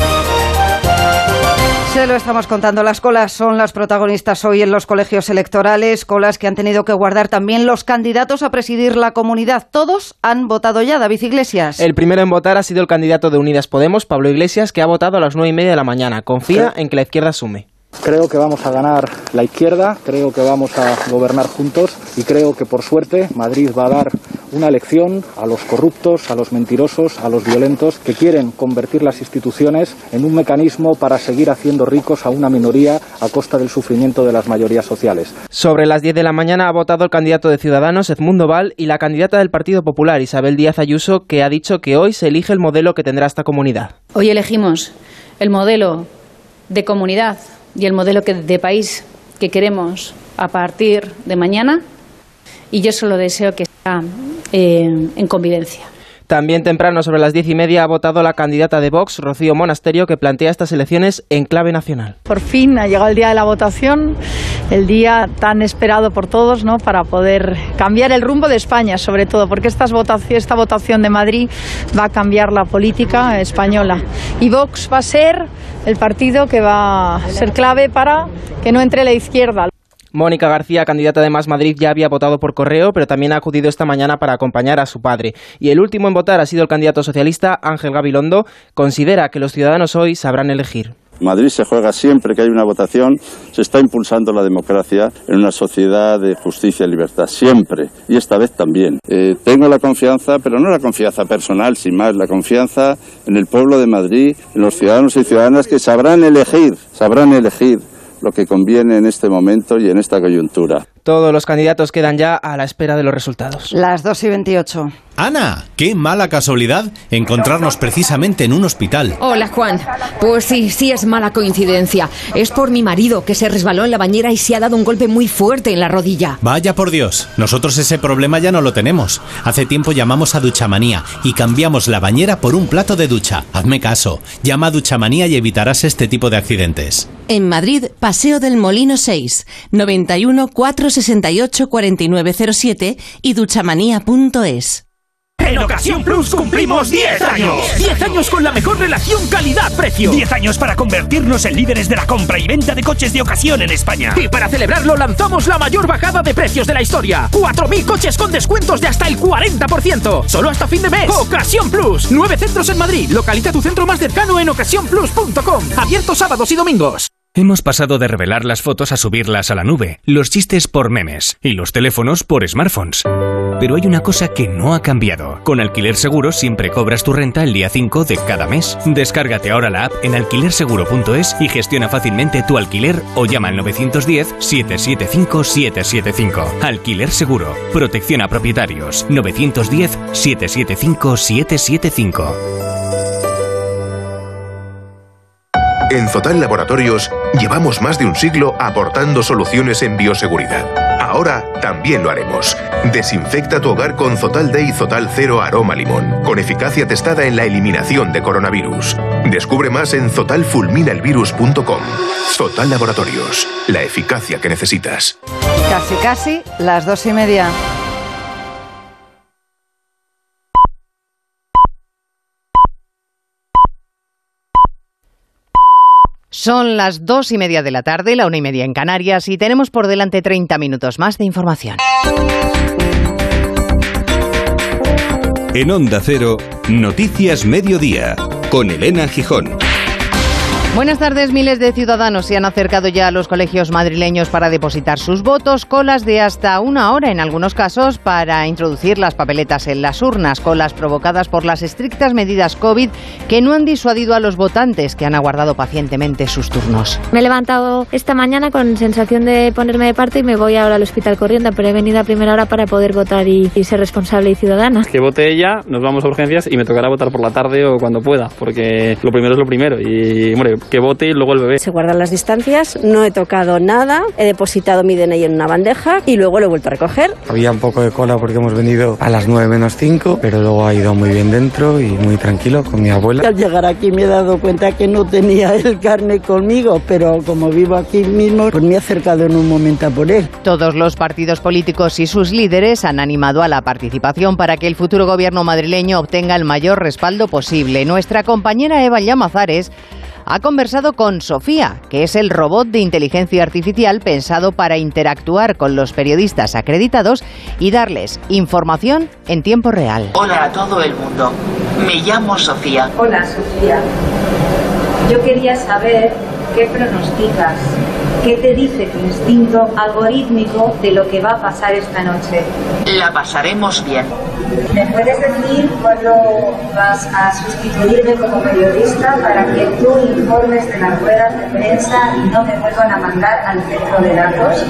Se lo estamos contando, las colas son las protagonistas hoy en los colegios electorales, colas que han tenido que guardar también los candidatos a presidir la comunidad. Todos han votado ya, David Iglesias. El primero en votar ha sido el candidato de Unidas Podemos, Pablo Iglesias, que ha votado a las 9:30 de la mañana. Confía en que la izquierda sume. Creo que vamos a ganar la izquierda, creo que vamos a gobernar juntos y creo que por suerte Madrid va a dar una lección a los corruptos, a los mentirosos, a los violentos que quieren convertir las instituciones en un mecanismo para seguir haciendo ricos a una minoría a costa del sufrimiento de las mayorías sociales. Sobre las 10 de la mañana ha votado el candidato de Ciudadanos, Edmundo Val, y la candidata del Partido Popular, Isabel Díaz Ayuso, que ha dicho que hoy se elige el modelo que tendrá esta comunidad. Hoy elegimos el modelo de comunidad y el modelo de país que queremos a partir de mañana, y yo solo deseo que sea en convivencia. También temprano, sobre las 10:30, ha votado la candidata de Vox, Rocío Monasterio, que plantea estas elecciones en clave nacional. Por fin ha llegado el día de la votación, el día tan esperado por todos, ¿no?, para poder cambiar el rumbo de España, sobre todo, porque esta votación de Madrid va a cambiar la política española. Y Vox va a ser el partido que va a ser clave para que no entre la izquierda. Mónica García, candidata de Más Madrid, ya había votado por correo, pero también ha acudido esta mañana para acompañar a su padre. Y el último en votar ha sido el candidato socialista, Ángel Gabilondo. Considera que los ciudadanos hoy sabrán elegir. Madrid se juega siempre que hay una votación, se está impulsando la democracia en una sociedad de justicia y libertad, siempre, y esta vez también. Tengo la confianza, pero no la confianza personal, sin más, la confianza en el pueblo de Madrid, en los ciudadanos y ciudadanas que sabrán elegir lo que conviene en este momento y en esta coyuntura. Todos los candidatos quedan ya a la espera de los resultados. Las 2:28. Ana, qué mala casualidad encontrarnos precisamente en un hospital. Hola, Juan. Pues sí es mala coincidencia. Es por mi marido, que se resbaló en la bañera y se ha dado un golpe muy fuerte en la rodilla. Vaya por Dios, nosotros ese problema ya no lo tenemos. Hace tiempo llamamos a Duchamanía y cambiamos la bañera por un plato de ducha. Hazme caso, llama a Duchamanía y evitarás este tipo de accidentes. En Madrid, Paseo del Molino 6, 91 468 4907 y duchamanía.es. En Ocasión Plus cumplimos 10 años. 10 años con la mejor relación calidad-precio. 10 años para convertirnos en líderes de la compra y venta de coches de ocasión en España. Y para celebrarlo lanzamos la mayor bajada de precios de la historia. 4.000 coches con descuentos de hasta el 40%. Solo hasta fin de mes. Ocasión Plus. 9 centros en Madrid. Localiza tu centro más cercano en ocasiónplus.com. Abierto sábados y domingos. Hemos pasado de revelar las fotos a subirlas a la nube, los chistes por memes y los teléfonos por smartphones. Pero hay una cosa que no ha cambiado. Con Alquiler Seguro siempre cobras tu renta el día 5 de cada mes. Descárgate ahora la app en alquilerseguro.es y gestiona fácilmente tu alquiler o llama al 910-775-775. Alquiler Seguro. Protección a propietarios. 910-775-775. En Zotal Laboratorios llevamos más de un siglo aportando soluciones en bioseguridad. Ahora también lo haremos. Desinfecta tu hogar con Zotal Day Zotal Cero Aroma Limón, con eficacia testada en la eliminación de coronavirus. Descubre más en zotalfulminaelvirus.com. Zotal Laboratorios, la eficacia que necesitas. Casi, las 2:30. Son las 2:30 de la tarde, la 1:30 en Canarias, y tenemos por delante 30 minutos más de información. En Onda Cero, Noticias Mediodía, con Elena Gijón. Buenas tardes. Miles de ciudadanos se han acercado ya a los colegios madrileños para depositar sus votos. Colas de hasta 1 hora en algunos casos para introducir las papeletas en las urnas. Colas provocadas por las estrictas medidas COVID que no han disuadido a los votantes, que han aguardado pacientemente sus turnos. Me he levantado esta mañana con sensación de ponerme de parte y me voy ahora al hospital corriendo, pero he venido a primera hora para poder votar y ser responsable y ciudadana. Que vote ella, nos vamos a urgencias y me tocará votar por la tarde o cuando pueda, porque lo primero es lo primero y, hombre, que vote y luego el bebé. Se guardan las distancias, no he tocado nada, he depositado mi DNI en una bandeja y luego lo he vuelto a recoger. Había un poco de cola porque hemos venido a las 9 menos 5, pero luego ha ido muy bien dentro y muy tranquilo con mi abuela. Al llegar aquí me he dado cuenta que no tenía el carnet conmigo, pero como vivo aquí mismo, pues me he acercado en un momento a por él. Todos los partidos políticos y sus líderes han animado a la participación para que el futuro gobierno madrileño obtenga el mayor respaldo posible. Nuestra compañera Eva Llamazares ha conversado con Sofía, que es el robot de inteligencia artificial pensado para interactuar con los periodistas acreditados y darles información en tiempo real. Hola a todo el mundo, me llamo Sofía. Hola Sofía, yo quería saber qué pronosticas, qué te dice tu instinto algorítmico de lo que va a pasar esta noche. La pasaremos bien. ¿Me puedes decir cuándo vas a sustituirme como periodista para que tú informes de las ruedas de prensa y no me vuelvan a mandar al centro de datos?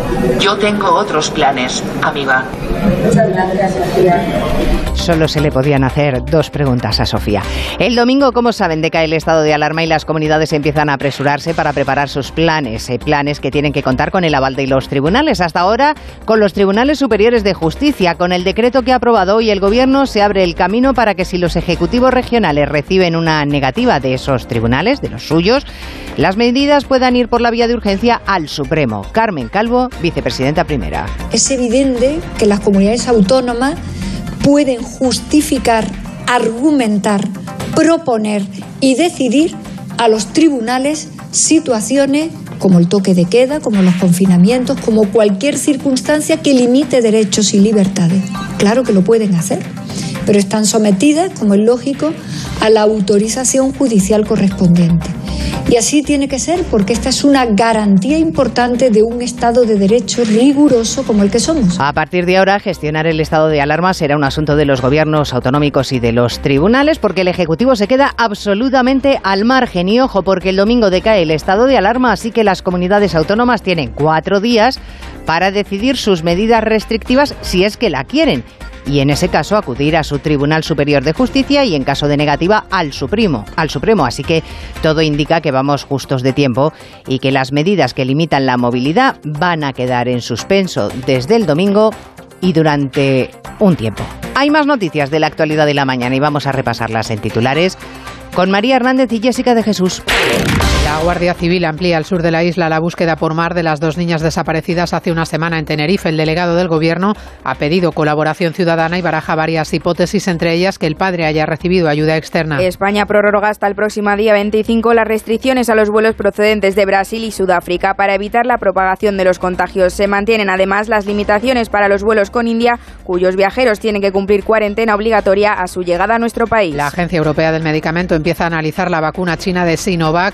Yo tengo otros planes, amiga. Muchas gracias, Sofía. Solo se le podían hacer 2 preguntas a Sofía. El domingo, como saben, decae el estado de alarma y las comunidades empiezan a apresurarse para preparar sus planes. Planes que tienen que contar con el aval de los tribunales. Hasta ahora, con los tribunales superiores de justicia. Con el decreto que ha aprobado hoy el Gobierno, se abre el camino para que si los ejecutivos regionales reciben una negativa de esos tribunales, de los suyos, las medidas puedan ir por la vía de urgencia al Supremo. Carmen Calvo, vicepresidenta primera. Es evidente que las comunidades autónomas pueden justificar, argumentar, proponer y decidir a los tribunales situaciones como el toque de queda, como los confinamientos, como cualquier circunstancia que limite derechos y libertades. Claro que lo pueden hacer, pero están sometidas, como es lógico, a la autorización judicial correspondiente. Y así tiene que ser, porque esta es una garantía importante de un Estado de Derecho riguroso como el que somos. A partir de ahora, gestionar el estado de alarma será un asunto de los gobiernos autonómicos y de los tribunales, porque el Ejecutivo se queda absolutamente al margen. Y ojo, porque el domingo decae el estado de alarma, así que las comunidades autónomas tienen 4 días para decidir sus medidas restrictivas si es que la quieren. Y en ese caso acudir a su Tribunal Superior de Justicia y en caso de negativa al Supremo. Así que todo indica que vamos justos de tiempo y que las medidas que limitan la movilidad van a quedar en suspenso desde el domingo y durante un tiempo. Hay más noticias de la actualidad de la mañana y vamos a repasarlas en titulares con María Hernández y Jessica de Jesús. La Guardia Civil amplía al sur de la isla la búsqueda por mar de las 2 niñas desaparecidas hace una semana en Tenerife. El delegado del Gobierno ha pedido colaboración ciudadana y baraja varias hipótesis, entre ellas que el padre haya recibido ayuda externa. España prorroga hasta el próximo día 25 las restricciones a los vuelos procedentes de Brasil y Sudáfrica para evitar la propagación de los contagios. Se mantienen además las limitaciones para los vuelos con India, cuyos viajeros tienen que cumplir cuarentena obligatoria a su llegada a nuestro país. La Agencia Europea del Medicamento empieza a analizar la vacuna china de Sinovac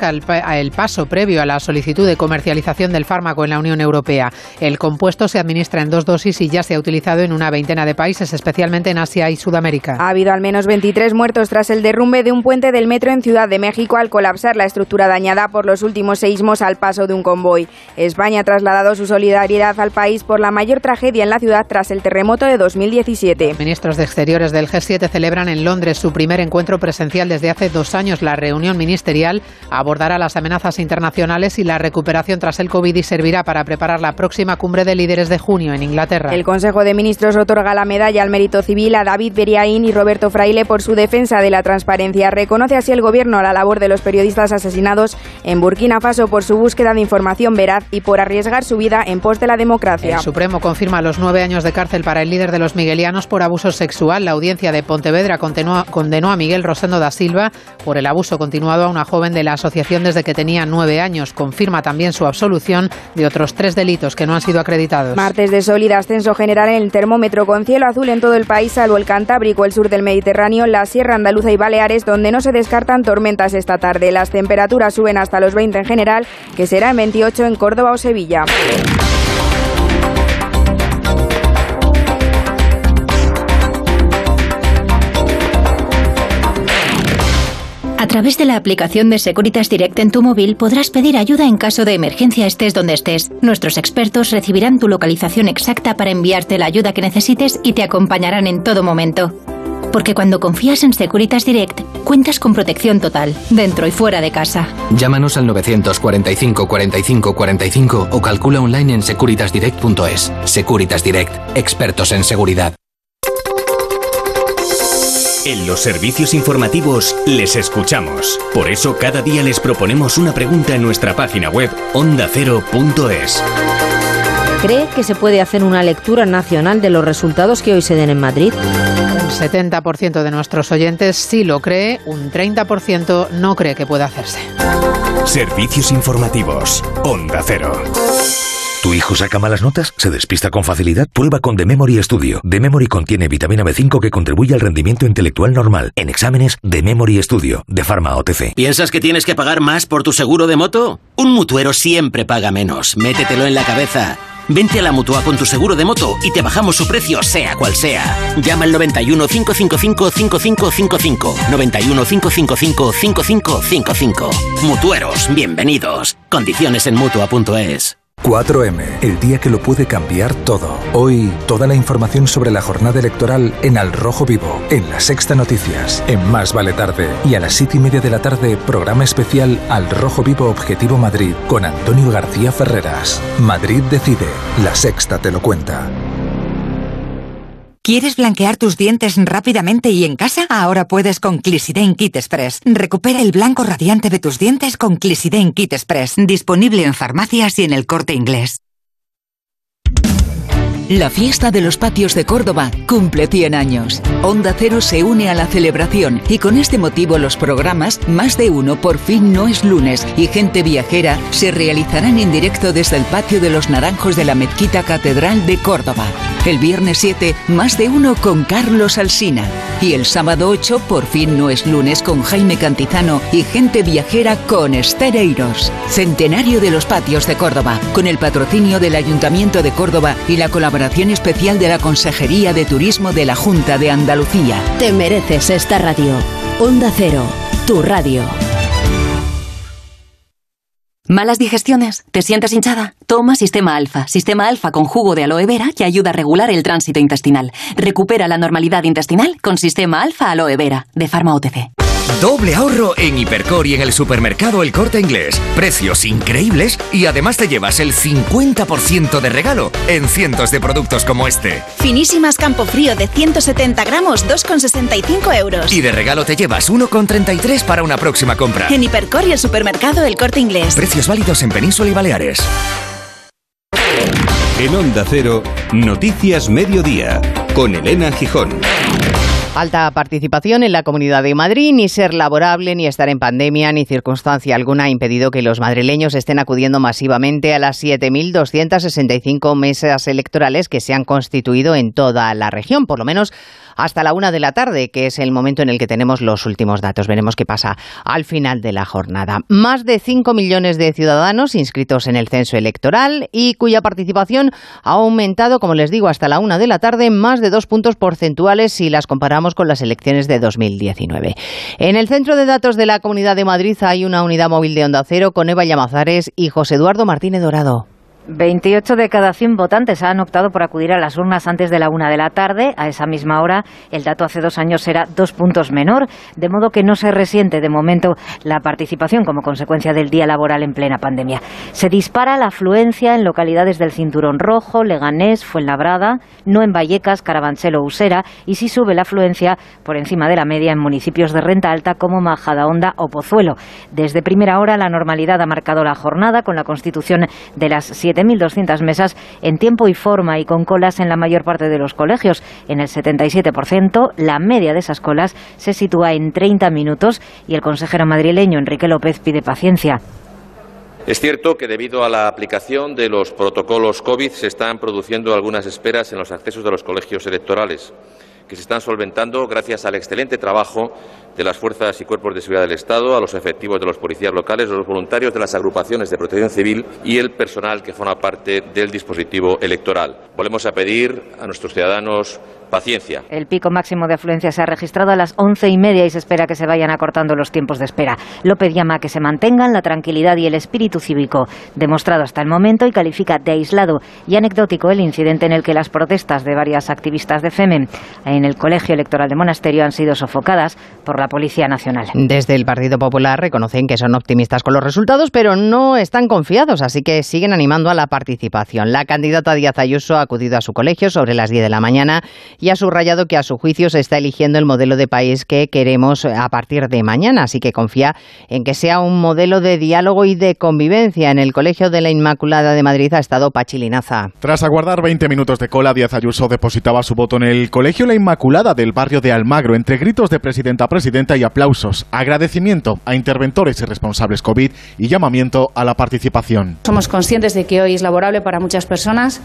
el paso previo a la solicitud de comercialización del fármaco en la Unión Europea. El compuesto se administra en 2 dosis y ya se ha utilizado en una veintena de países, especialmente en Asia y Sudamérica. Ha habido al menos 23 muertos tras el derrumbe de un puente del metro en Ciudad de México al colapsar la estructura dañada por los últimos seísmos al paso de un convoy. España ha trasladado su solidaridad al país por la mayor tragedia en la ciudad tras el terremoto de 2017. Ministros de Exteriores del G7 celebran en Londres su primer encuentro presencial desde hace 2 años. La reunión ministerial abordará las amenazas internacionales y la recuperación tras el COVID y servirá para preparar la próxima cumbre de líderes de junio en Inglaterra. El Consejo de Ministros otorga la medalla al mérito civil a David Beriaín y Roberto Fraile por su defensa de la transparencia. Reconoce así el Gobierno la labor de los periodistas asesinados en Burkina Faso por su búsqueda de información veraz y por arriesgar su vida en pos de la democracia. El Supremo confirma los 9 años de cárcel para el líder de los miguelianos por abuso sexual. La audiencia de Pontevedra condenó a Miguel Rosendo da Silva por el abuso continuado a una joven de la asociación desde que tenía 9 años. Confirma también su absolución de otros 3 delitos que no han sido acreditados. Martes de sol y de ascenso general en el termómetro, con cielo azul en todo el país, salvo el Cantábrico, el sur del Mediterráneo, la Sierra Andaluza y Baleares, donde no se descartan tormentas esta tarde. Las temperaturas suben hasta los 20 en general, que será en 28 en Córdoba o Sevilla. A través de la aplicación de Securitas Direct en tu móvil podrás pedir ayuda en caso de emergencia estés donde estés. Nuestros expertos recibirán tu localización exacta para enviarte la ayuda que necesites y te acompañarán en todo momento. Porque cuando confías en Securitas Direct, cuentas con protección total, dentro y fuera de casa. Llámanos al 945 45 45 o calcula online en securitasdirect.es. Securitas Direct, expertos en seguridad. En los servicios informativos les escuchamos. Por eso cada día les proponemos una pregunta en nuestra página web ondacero.es. ¿Cree que se puede hacer una lectura nacional de los resultados que hoy se den en Madrid? Un 70% de nuestros oyentes sí lo cree, un 30% no cree que pueda hacerse. Servicios informativos, Onda Cero. ¿Tu hijo saca malas notas? ¿Se despista con facilidad? Prueba con The Memory Studio. The Memory contiene vitamina B5 que contribuye al rendimiento intelectual normal. En exámenes, The Memory Studio, de Pharma OTC. ¿Piensas que tienes que pagar más por tu seguro de moto? Un mutuero siempre paga menos. Métetelo en la cabeza. Vente a la Mutua con tu seguro de moto y te bajamos su precio, sea cual sea. Llama al 91 555 5555. 91 555 5555. Mutueros, bienvenidos. Condiciones en Mutua.es. 4M, el día que lo puede cambiar todo. Hoy, toda la información sobre la jornada electoral en Al Rojo Vivo, en La Sexta Noticias, en Más Vale Tarde y a las 7:30 de la tarde, programa especial Al Rojo Vivo Objetivo Madrid con Antonio García Ferreras. Madrid decide, La Sexta te lo cuenta. ¿Quieres blanquear tus dientes rápidamente y en casa? Ahora puedes con Clisiden Kit Express. Recupera el blanco radiante de tus dientes con Clisiden Kit Express. Disponible en farmacias y en El Corte Inglés. La fiesta de los patios de Córdoba cumple 100 años. Onda Cero se une a la celebración y con este motivo los programas Más de Uno por fin no es lunes y Gente Viajera se realizarán en directo desde el patio de los Naranjos de la Mezquita Catedral de Córdoba. El viernes 7, Más de Uno con Carlos Alsina. Y el sábado 8, por fin no es lunes con Jaime Cantizano y Gente Viajera con Estereiros. Centenario de los patios de Córdoba, con el patrocinio del Ayuntamiento de Córdoba y la colaboración especial de la Consejería de Turismo de la Junta de Andalucía. Te mereces esta radio. Onda Cero, tu radio. ¿Malas digestiones? ¿Te sientes hinchada? Toma Sistema Alfa. Sistema Alfa con jugo de aloe vera que ayuda a regular el tránsito intestinal. Recupera la normalidad intestinal con Sistema Alfa Aloe Vera, de Pharma OTC. Doble ahorro en Hipercor y en el supermercado El Corte Inglés. Precios increíbles y además te llevas el 50% de regalo en cientos de productos como este. Finísimas Campofrío de 170 gramos, 2,65 euros. Y de regalo te llevas 1,33 para una próxima compra. En Hipercor y el supermercado El Corte Inglés. Precios válidos en Península y Baleares. En Onda Cero, Noticias Mediodía, con Elena Gijón. Alta participación en la Comunidad de Madrid, ni ser laborable, ni estar en pandemia, ni circunstancia alguna ha impedido que los madrileños estén acudiendo masivamente a las 7.265 mesas electorales que se han constituido en toda la región, por lo menos hasta la 1 de la tarde, que es el momento en el que tenemos los últimos datos. Veremos qué pasa al final de la jornada. Más de 5 millones de ciudadanos inscritos en el censo electoral y cuya participación ha aumentado, como les digo, hasta la 1 de la tarde, más de 2 puntos porcentuales si las comparamos con las elecciones de 2019. En el Centro de Datos de la Comunidad de Madrid hay una unidad móvil de Onda Cero con Eva Llamazares y José Eduardo Martínez Dorado. 28 de cada 100 votantes han optado por acudir a las urnas antes de la 1 de la tarde. A esa misma hora, el dato hace 2 años era 2 puntos menor, de modo que no se resiente de momento la participación como consecuencia del día laboral en plena pandemia. Se dispara la afluencia en localidades del Cinturón Rojo, Leganés, Fuenlabrada, no en Vallecas, Carabanchel o Usera, y sí sube la afluencia por encima de la media en municipios de renta alta como Majadahonda o Pozuelo. Desde primera hora, la normalidad ha marcado la jornada con la constitución de las 7.200 mesas en tiempo y forma y con colas en la mayor parte de los colegios. En el 77%, la media de esas colas se sitúa en 30 minutos y el consejero madrileño Enrique López pide paciencia. Es cierto que debido a la aplicación de los protocolos COVID se están produciendo algunas esperas en los accesos de los colegios electorales, que se están solventando gracias al excelente trabajo de las fuerzas y cuerpos de seguridad del Estado, a los efectivos de los policías locales, los voluntarios de las agrupaciones de protección civil y el personal que forma parte del dispositivo electoral. Volvemos a pedir a nuestros ciudadanos paciencia. El pico máximo de afluencia se ha registrado a las 11:30 y se espera que se vayan acortando los tiempos de espera. López llama a que se mantengan la tranquilidad y el espíritu cívico demostrado hasta el momento y califica de aislado y anecdótico el incidente en el que las protestas de varias activistas de FEMEN en el Colegio Electoral de Monasterio han sido sofocadas por la Policía Nacional. Desde el Partido Popular reconocen que son optimistas con los resultados, pero no están confiados, así que siguen animando a la participación. La candidata Díaz Ayuso ha acudido a su colegio sobre las 10 de la mañana y ha subrayado que a su juicio se está eligiendo el modelo de país que queremos a partir de mañana, así que confía en que sea un modelo de diálogo y de convivencia. En el Colegio de la Inmaculada de Madrid ha estado Pachi Linaza. Tras aguardar 20 minutos de cola, Díaz Ayuso depositaba su voto en el Colegio La Inmaculada del barrio de Almagro, entre gritos de presidenta a presidenta y aplausos, agradecimiento a interventores y responsables COVID y llamamiento a la participación. Somos conscientes de que hoy es laborable para muchas personas.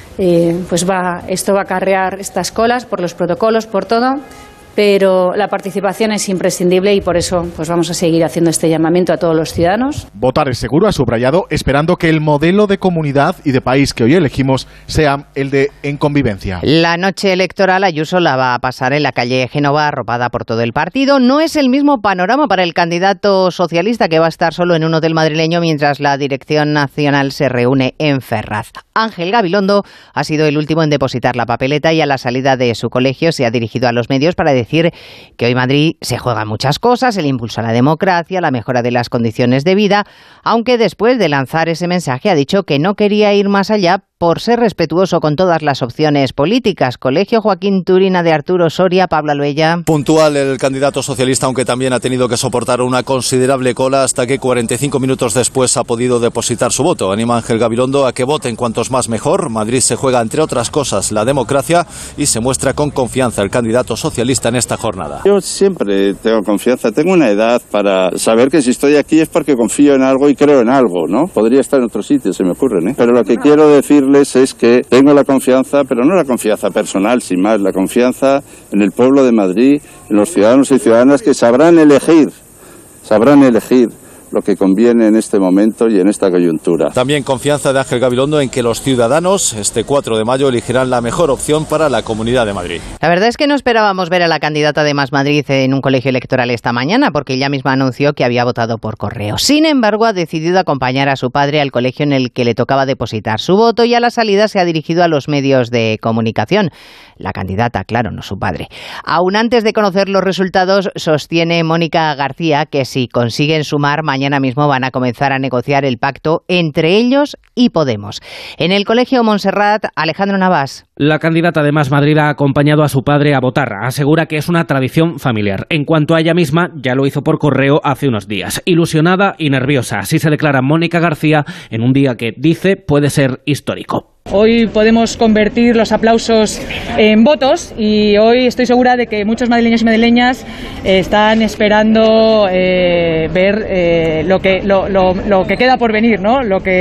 Esto va a acarrear estas colas por los protocolos, por todo, pero la participación es imprescindible y por eso vamos a seguir haciendo este llamamiento a todos los ciudadanos. Votar es seguro, ha subrayado, esperando que el modelo de comunidad y de país que hoy elegimos sea el de en convivencia. La noche electoral Ayuso la va a pasar en la calle Génova, arropada por todo el partido. No es el mismo panorama para el candidato socialista, que va a estar solo en un hotel madrileño mientras la dirección nacional se reúne en Ferraz. Ángel Gabilondo ha sido el último en depositar la papeleta y a la salida de su colegio se ha dirigido a los medios para decir que hoy Madrid se juega muchas cosas, el impulso a la democracia, la mejora de las condiciones de vida, aunque después de lanzar ese mensaje ha dicho que no quería ir más allá por ser respetuoso con todas las opciones políticas. Colegio Joaquín Turina de Arturo Soria, Pablo Aluella. Puntual el candidato socialista, aunque también ha tenido que soportar una considerable cola hasta que 45 minutos después ha podido depositar su voto. Anima a Ángel Gabilondo a que voten cuantos más mejor. Madrid se juega, entre otras cosas, la democracia y se muestra con confianza el candidato socialista en esta jornada. Yo siempre tengo confianza, tengo una edad para saber que si estoy aquí es porque confío en algo y creo en algo, ¿no? Podría estar en otro sitio, se me ocurren, ¿eh? Pero lo que quiero decirles es que tengo la confianza, pero no la confianza personal, sin más, la confianza en el pueblo de Madrid, en los ciudadanos y ciudadanas que sabrán elegir lo que conviene en este momento y en esta coyuntura. También confianza de Ángel Gabilondo en que los ciudadanos este 4 de mayo elegirán la mejor opción para la Comunidad de Madrid. La verdad es que no esperábamos ver a la candidata de Más Madrid en un colegio electoral esta mañana, porque ella misma anunció que había votado por correo. Sin embargo, ha decidido acompañar a su padre al colegio en el que le tocaba depositar su voto y a la salida se ha dirigido a los medios de comunicación. La candidata, claro, no su padre. Aún antes de conocer los resultados, sostiene Mónica García que si consiguen sumar, mañana mismo van a comenzar a negociar el pacto entre ellos y Podemos. En el Colegio Montserrat, Alejandro Navas. La candidata de Más Madrid ha acompañado a su padre a votar. Asegura que es una tradición familiar. En cuanto a ella misma, ya lo hizo por correo hace unos días. Ilusionada y nerviosa. Así se declara Mónica García en un día que, dice, puede ser histórico. Hoy podemos convertir los aplausos en votos y hoy estoy segura de que muchos madrileños y madrileñas están esperando ver lo que queda por venir, ¿no?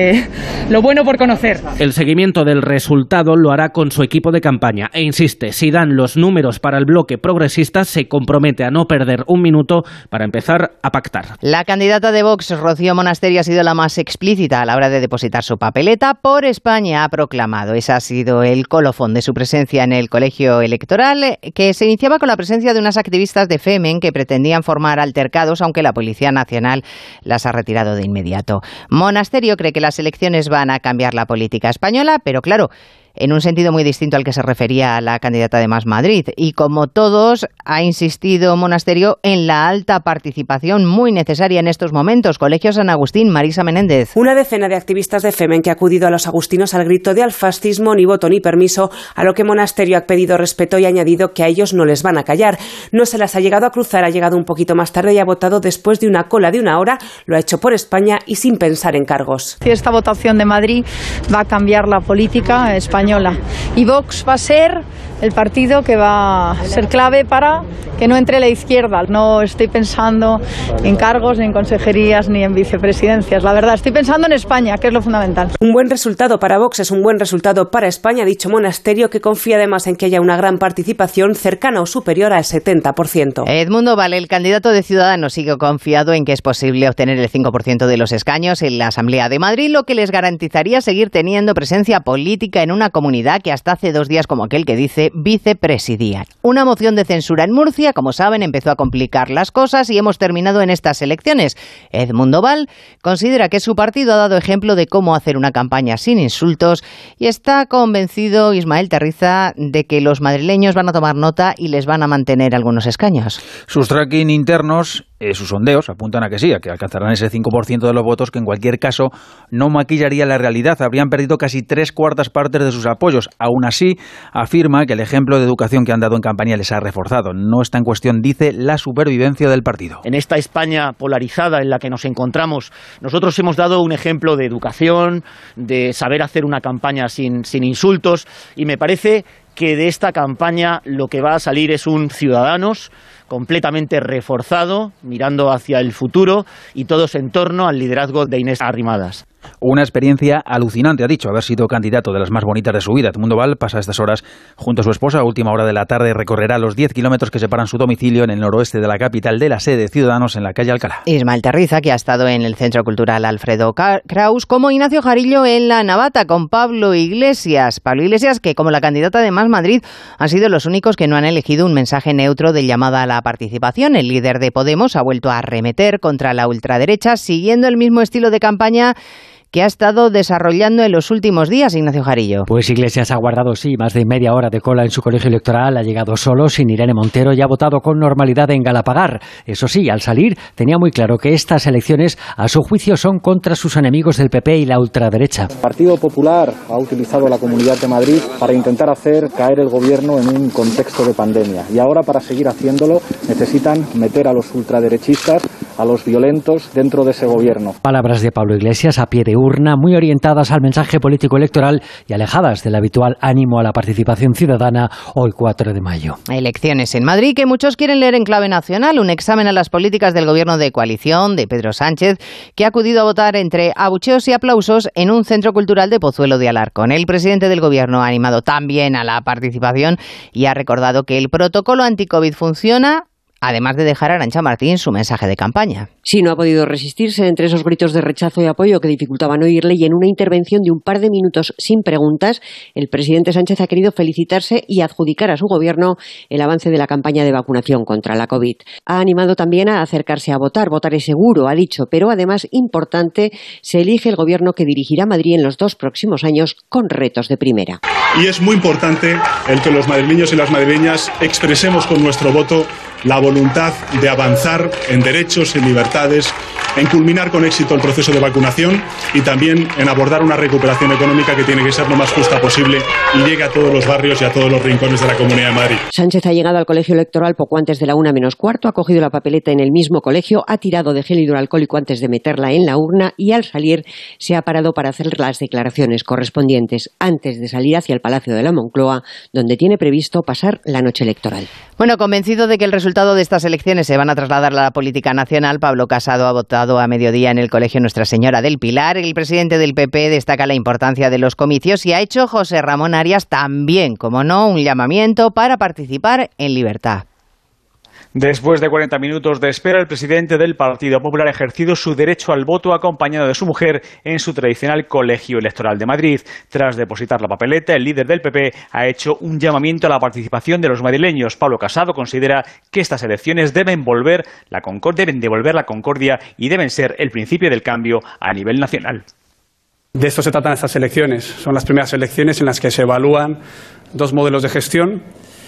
Lo bueno por conocer. El seguimiento del resultado lo hará con su equipo de campaña e insiste, si dan los números para el bloque progresista, se compromete a no perder un minuto para empezar a pactar. La candidata de Vox, Rocío Monasterio, ha sido la más explícita a la hora de depositar su papeleta. Por España ha proclamado. Ese ha sido el colofón de su presencia en el colegio electoral, que se iniciaba con la presencia de unas activistas de Femen que pretendían formar altercados, aunque la Policía Nacional las ha retirado de inmediato. Monasterio cree que las elecciones van a cambiar la política española, pero claro, en un sentido muy distinto al que se refería a la candidata de Más Madrid. Y como todos, ha insistido Monasterio en la alta participación muy necesaria en estos momentos. Colegio San Agustín, Marisa Menéndez. Una decena de activistas de Femen que ha acudido a los agustinos al grito de al fascismo, ni voto ni permiso, a lo que Monasterio ha pedido respeto y ha añadido que a ellos no les van a callar. No se las ha llegado a cruzar, ha llegado un poquito más tarde y ha votado después de una cola de 1 hora. Lo ha hecho por España y sin pensar en cargos. Esta votación de Madrid va a cambiar la política española. Y Vox va a ser el partido que va a ser clave para que no entre la izquierda. No estoy pensando en cargos, ni en consejerías, ni en vicepresidencias. La verdad, estoy pensando en España, que es lo fundamental. Un buen resultado para Vox es un buen resultado para España, ha dicho Monasterio, que confía además en que haya una gran participación cercana o superior al 70%. Edmundo Val, el candidato de Ciudadanos, sigue confiado en que es posible obtener el 5% de los escaños en la Asamblea de Madrid, lo que les garantizaría seguir teniendo presencia política en una comunidad que hasta hace 2 días, como aquel que dice, vicepresidía. Una moción de censura en Murcia, como saben, empezó a complicar las cosas y hemos terminado en estas elecciones. Edmundo Val considera que su partido ha dado ejemplo de cómo hacer una campaña sin insultos y está convencido, Ismael Terriza, de que los madrileños van a tomar nota y les van a mantener algunos escaños. Sus tracking internos, sus sondeos apuntan a que sí, a que alcanzarán ese 5% de los votos, que en cualquier caso no maquillaría la realidad. Habrían perdido casi 3/4 partes de sus apoyos. Aún así, afirma que el ejemplo de educación que han dado en campaña les ha reforzado. No está en cuestión, dice, la supervivencia del partido. En esta España polarizada en la que nos encontramos, nosotros hemos dado un ejemplo de educación, de saber hacer una campaña sin insultos, y me parece que de esta campaña lo que va a salir es un Ciudadanos completamente reforzado, mirando hacia el futuro, y todos en torno al liderazgo de Inés Arrimadas. Una experiencia alucinante, ha dicho, haber sido candidato de las más bonitas de su vida. Edmundo Val pasa estas horas junto a su esposa. A última hora de la tarde recorrerá los 10 kilómetros que separan su domicilio en el noroeste de la capital de la sede de Ciudadanos, en la calle Alcalá. Ismael Terriza, que ha estado en el Centro Cultural Alfredo Kraus, como Ignacio Jarillo en La Navata con Pablo Iglesias. Pablo Iglesias, que como la candidata de Más Madrid, han sido los únicos que no han elegido un mensaje neutro de llamada a la participación. El líder de Podemos ha vuelto a arremeter contra la ultraderecha, siguiendo el mismo estilo de campaña que ha estado desarrollando en los últimos días, Ignacio Jarillo. Pues Iglesias ha guardado, sí, más de media hora de cola en su colegio electoral, ha llegado solo, sin Irene Montero, y ha votado con normalidad en Galapagar. Eso sí, al salir tenía muy claro que estas elecciones, a su juicio, son contra sus enemigos del PP y la ultraderecha. El Partido Popular ha utilizado la Comunidad de Madrid para intentar hacer caer el gobierno en un contexto de pandemia. Y ahora, para seguir haciéndolo, necesitan meter a los ultraderechistas, a los violentos, dentro de ese gobierno. Palabras de Pablo Iglesias a pie de urna, muy orientadas al mensaje político electoral y alejadas del habitual ánimo a la participación ciudadana hoy 4 de mayo. Elecciones en Madrid que muchos quieren leer en clave nacional, un examen a las políticas del gobierno de coalición de Pedro Sánchez, que ha acudido a votar entre abucheos y aplausos en un centro cultural de Pozuelo de Alarcón. El presidente del gobierno ha animado también a la participación y ha recordado que el protocolo anti-COVID funciona, además de dejar a Arantxa Martín su mensaje de campaña. Sí, no ha podido resistirse entre esos gritos de rechazo y apoyo que dificultaban oírle, y en una intervención de un par de minutos sin preguntas, el presidente Sánchez ha querido felicitarse y adjudicar a su gobierno el avance de la campaña de vacunación contra la COVID. Ha animado también a acercarse a votar. Votar es seguro, ha dicho, pero además importante, se elige el gobierno que dirigirá Madrid en los 2 próximos años con retos de primera. Y es muy importante el que los madrileños y las madrileñas expresemos con nuestro voto la voluntad de avanzar en derechos, en libertad libertades, en culminar con éxito el proceso de vacunación y también en abordar una recuperación económica que tiene que ser lo más justa posible y llegue a todos los barrios y a todos los rincones de la Comunidad de Madrid. Sánchez ha llegado al colegio electoral poco antes de la 1:15, ha cogido la papeleta en el mismo colegio, ha tirado de gel hidroalcohólico antes de meterla en la urna y al salir se ha parado para hacer las declaraciones correspondientes antes de salir hacia el Palacio de la Moncloa, donde tiene previsto pasar la noche electoral. Bueno, convencido de que el resultado de estas elecciones se van a trasladar a la política nacional, Pablo Casado ha votado a mediodía en el Colegio Nuestra Señora del Pilar. El presidente del PP destaca la importancia de los comicios y ha hecho José Ramón Arias también, como no, un llamamiento para participar en libertad. Después de 40 minutos de espera, el presidente del Partido Popular ha ejercido su derecho al voto acompañado de su mujer en su tradicional colegio electoral de Madrid. Tras depositar la papeleta, el líder del PP ha hecho un llamamiento a la participación de los madrileños. Pablo Casado considera que estas elecciones deben devolver la concordia y deben ser el principio del cambio a nivel nacional. De esto se tratan estas elecciones. Son las primeras elecciones en las que se evalúan dos modelos de gestión.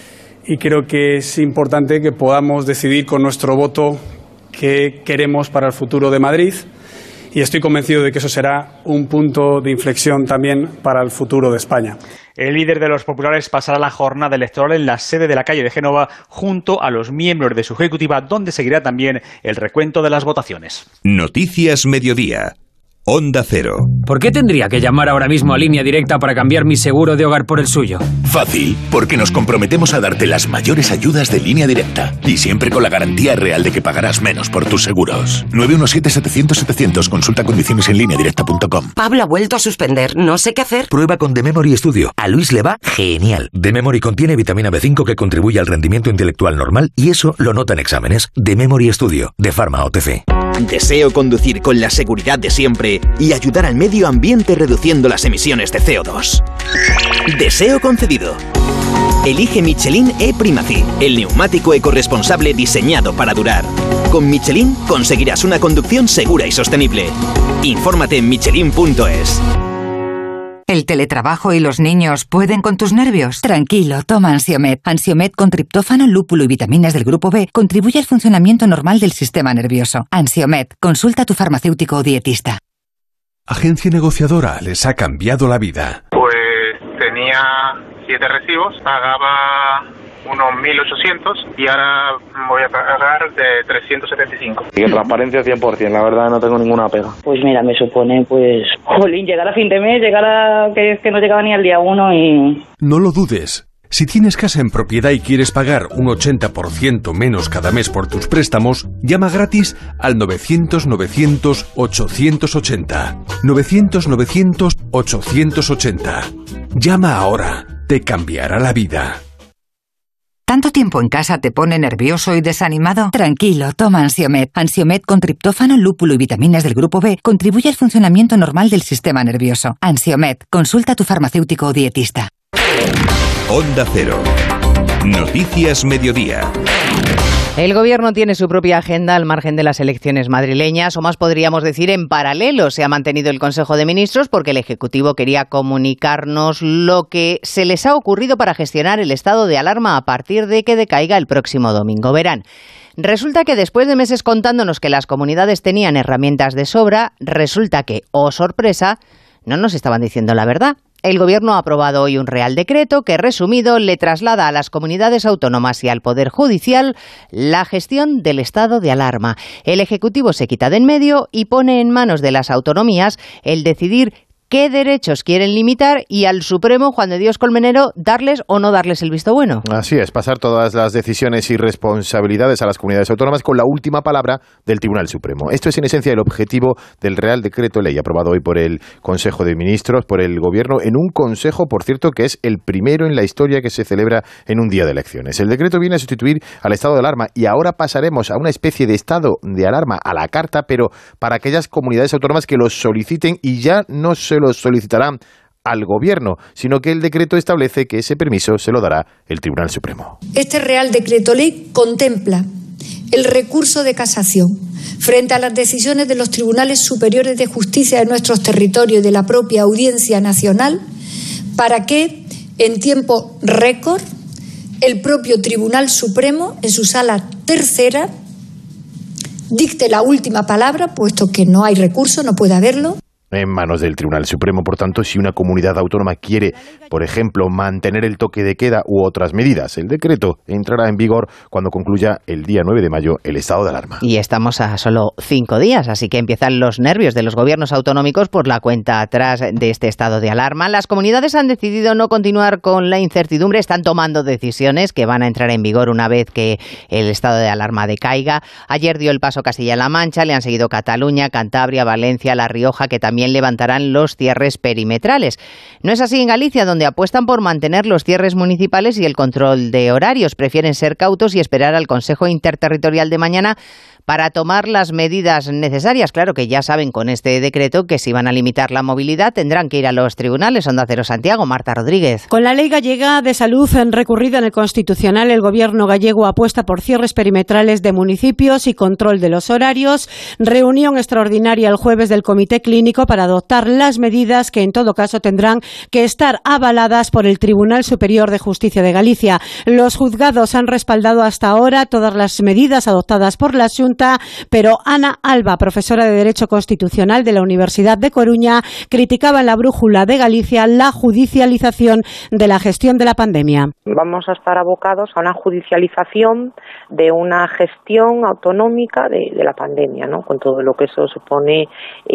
Y creo que es importante que podamos decidir con nuestro voto qué queremos para el futuro de Madrid y estoy convencido de que eso será un punto de inflexión también para el futuro de España. El líder de los populares pasará la jornada electoral en la sede de la calle de Génova junto a los miembros de su ejecutiva, donde seguirá también el recuento de las votaciones. Noticias Mediodía. Onda Cero. ¿Por qué tendría que llamar ahora mismo a Línea Directa para cambiar mi seguro de hogar por el suyo? Fácil, porque nos comprometemos a darte las mayores ayudas de Línea Directa y siempre con la garantía real de que pagarás menos por tus seguros. 917-700-700. Consulta condiciones en lineadirecta.com. Pablo ha vuelto a suspender. No sé qué hacer. Prueba con The Memory Studio. A Luis le va genial. The Memory contiene vitamina B5 que contribuye al rendimiento intelectual normal y eso lo nota en exámenes. The Memory Studio, de Pharma OTC. Deseo conducir con la seguridad de siempre y ayudar al medio ambiente reduciendo las emisiones de CO2. Deseo concedido. Elige Michelin E-Primacy, el neumático ecorresponsable diseñado para durar. Con Michelin conseguirás una conducción segura y sostenible. Infórmate en michelin.es. ¿El teletrabajo y los niños pueden con tus nervios? Tranquilo, toma Ansiomed. Ansiomed con triptófano, lúpulo y vitaminas del grupo B contribuye al funcionamiento normal del sistema nervioso. Ansiomed, consulta a tu farmacéutico o dietista. Agencia negociadora les ha cambiado la vida. Pues tenía 7 recibos, pagaba unos 1.800 y ahora voy a pagar de 375. Y transparencia 100%, la verdad no tengo ninguna pega. Pues mira, me supone, jolín, llegar a fin de mes, llegar a que no llegaba ni al día 1 y... No lo dudes. Si tienes casa en propiedad y quieres pagar un 80% menos cada mes por tus préstamos, llama gratis al 900-900-880. 900-900-880. Llama ahora, te cambiará la vida. ¿Tanto tiempo en casa te pone nervioso y desanimado? Tranquilo, toma Ansiomed. Ansiomed con triptófano, lúpulo y vitaminas del grupo B contribuye al funcionamiento normal del sistema nervioso. Ansiomed, consulta a tu farmacéutico o dietista. Onda Cero. Noticias Mediodía. El Gobierno tiene su propia agenda al margen de las elecciones madrileñas, o más podríamos decir en paralelo. Se ha mantenido el Consejo de Ministros porque el Ejecutivo quería comunicarnos lo que se les ha ocurrido para gestionar el estado de alarma a partir de que decaiga el próximo domingo. Verán, resulta que después de meses contándonos que las comunidades tenían herramientas de sobra, resulta que, oh sorpresa, no nos estaban diciendo la verdad. El Gobierno ha aprobado hoy un Real Decreto que, resumido, le traslada a las comunidades autónomas y al Poder Judicial la gestión del estado de alarma. El Ejecutivo se quita de en medio y pone en manos de las autonomías el decidir qué derechos quieren limitar y al Supremo, Juan de Dios Colmenero, darles o no darles el visto bueno. Así es, pasar todas las decisiones y responsabilidades a las comunidades autónomas con la última palabra del Tribunal Supremo. Esto es en esencia el objetivo del Real Decreto Ley aprobado hoy por el Consejo de Ministros, por el Gobierno, en un consejo, por cierto, que es el primero en la historia que se celebra en un día de elecciones. El decreto viene a sustituir al estado de alarma y ahora pasaremos a una especie de estado de alarma a la carta, pero para aquellas comunidades autónomas que lo soliciten, y ya no se lo solicitarán al Gobierno, sino que el decreto establece que ese permiso se lo dará el Tribunal Supremo. Este Real Decreto Ley contempla el recurso de casación frente a las decisiones de los tribunales superiores de justicia de nuestros territorios y de la propia Audiencia Nacional para que, en tiempo récord, el propio Tribunal Supremo, en su sala tercera, dicte la última palabra, puesto que no hay recurso, no puede haberlo. En manos del Tribunal Supremo, por tanto, si una comunidad autónoma quiere, por ejemplo, mantener el toque de queda u otras medidas, el decreto entrará en vigor cuando concluya el día 9 de mayo el estado de alarma. Y estamos a solo 5 días, así que empiezan los nervios de los gobiernos autonómicos por la cuenta atrás de este estado de alarma. Las comunidades han decidido no continuar con la incertidumbre, están tomando decisiones que van a entrar en vigor una vez que el estado de alarma decaiga. Ayer dio el paso Castilla-La Mancha, le han seguido Cataluña, Cantabria, Valencia, La Rioja, que también levantarán los cierres perimetrales. No es así en Galicia, donde apuestan por mantener los cierres municipales y el control de horarios. Prefieren ser cautos y esperar al Consejo Interterritorial de mañana para tomar las medidas necesarias. Claro que ya saben con este decreto que si van a limitar la movilidad tendrán que ir a los tribunales. Onda Cero Santiago, Marta Rodríguez. Con la Ley Gallega de Salud recurrida en el Constitucional, el Gobierno gallego apuesta por cierres perimetrales de municipios y control de los horarios. Reunión extraordinaria el jueves del Comité Clínico para adoptar las medidas que en todo caso tendrán que estar avaladas por el Tribunal Superior de Justicia de Galicia. Los juzgados han respaldado hasta ahora todas las medidas adoptadas por la Xunta, pero Ana Alba, profesora de Derecho Constitucional de la Universidad de Coruña, criticaba en la Brújula de Galicia la judicialización de la gestión de la pandemia. Vamos a estar abocados a una judicialización de una gestión autonómica de la pandemia, ¿no? Con todo lo que eso supone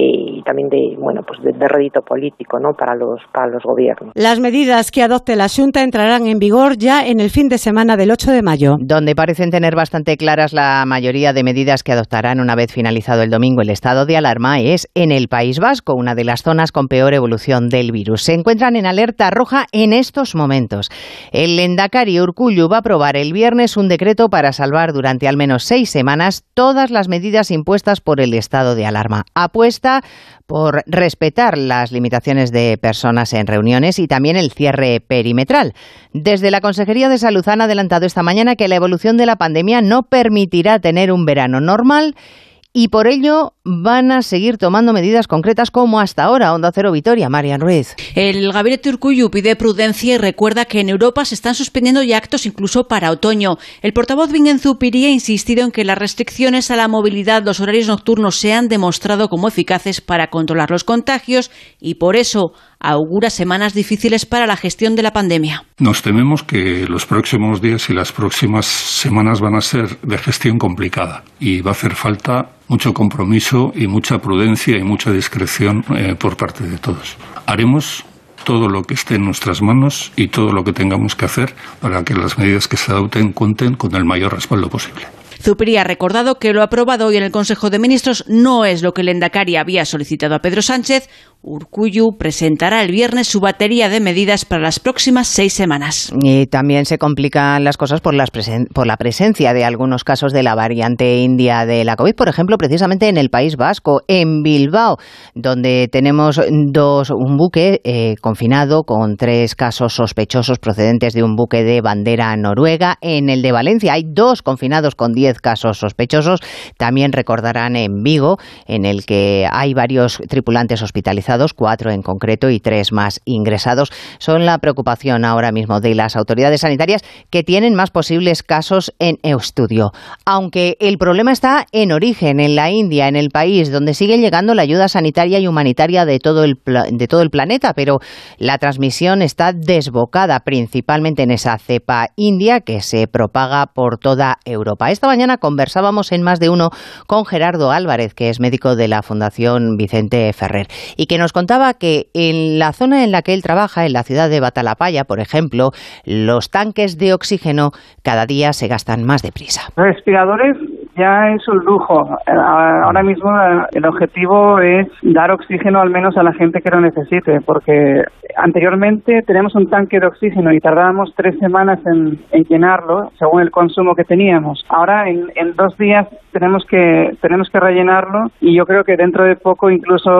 y también de rédito político, ¿no? para los gobiernos. Las medidas que adopte la Xunta entrarán en vigor ya en el fin de semana del 8 de mayo. Donde parecen tener bastante claras la mayoría de medidas que adoptarán una vez finalizado el domingo el estado de alarma es en el País Vasco, una de las zonas con peor evolución del virus. Se encuentran en alerta roja en estos momentos. El lehendakari Urkullu va a aprobar el viernes un decreto para salvar durante al menos 6 semanas todas las medidas impuestas por el estado de alarma. Apuesta por respetar las limitaciones de personas en reuniones y también el cierre perimetral. Desde la Consejería de Salud han adelantado esta mañana que la evolución de la pandemia no permitirá tener un verano normal y por ello van a seguir tomando medidas concretas como hasta ahora. Onda Cero Vitoria, Marian Ruiz. El gabinete Urkullu pide prudencia y recuerda que en Europa se están suspendiendo ya actos incluso para otoño. El portavoz Bingen Zupiria ha insistido en que las restricciones a la movilidad, los horarios nocturnos se han demostrado como eficaces para controlar los contagios y por eso augura semanas difíciles para la gestión de la pandemia. Nos tememos que los próximos días y las próximas semanas van a ser de gestión complicada y va a hacer falta mucho compromiso y mucha prudencia y mucha discreción por parte de todos. Haremos todo lo que esté en nuestras manos y todo lo que tengamos que hacer para que las medidas que se adopten cuenten con el mayor respaldo posible. Zupiria ha recordado que lo aprobado hoy en el Consejo de Ministros no es lo que el lehendakari había solicitado a Pedro Sánchez. Urkullu presentará el viernes su batería de medidas para las próximas 6 semanas. Y también se complican las cosas por la presencia de algunos casos de la variante india de la COVID, por ejemplo, precisamente en el País Vasco, en Bilbao, donde tenemos un buque confinado con 3 casos sospechosos procedentes de un buque de bandera noruega. En el de Valencia hay 2 confinados con 10 casos sospechosos. También recordarán en Vigo, en el que hay varios tripulantes hospitalizados, 4 en concreto y 3 más ingresados. Son la preocupación ahora mismo de las autoridades sanitarias, que tienen más posibles casos en estudio. Aunque el problema está en origen, en la India, en el país, donde sigue llegando la ayuda sanitaria y humanitaria de todo el planeta, pero la transmisión está desbocada, principalmente en esa cepa india que se propaga por toda Europa. Esta mañana conversábamos en Más de Uno con Gerardo Álvarez, que es médico de la Fundación Vicente Ferrer, y que nos contaba que en la zona en la que él trabaja, en la ciudad de Batalapaya, por ejemplo, los tanques de oxígeno cada día se gastan más deprisa. Respiradores ya es un lujo. Ahora mismo el objetivo es dar oxígeno al menos a la gente que lo necesite, porque anteriormente teníamos un tanque de oxígeno y tardábamos 3 semanas en llenarlo, según el consumo que teníamos. Ahora en 2 días tenemos que rellenarlo, y yo creo que dentro de poco incluso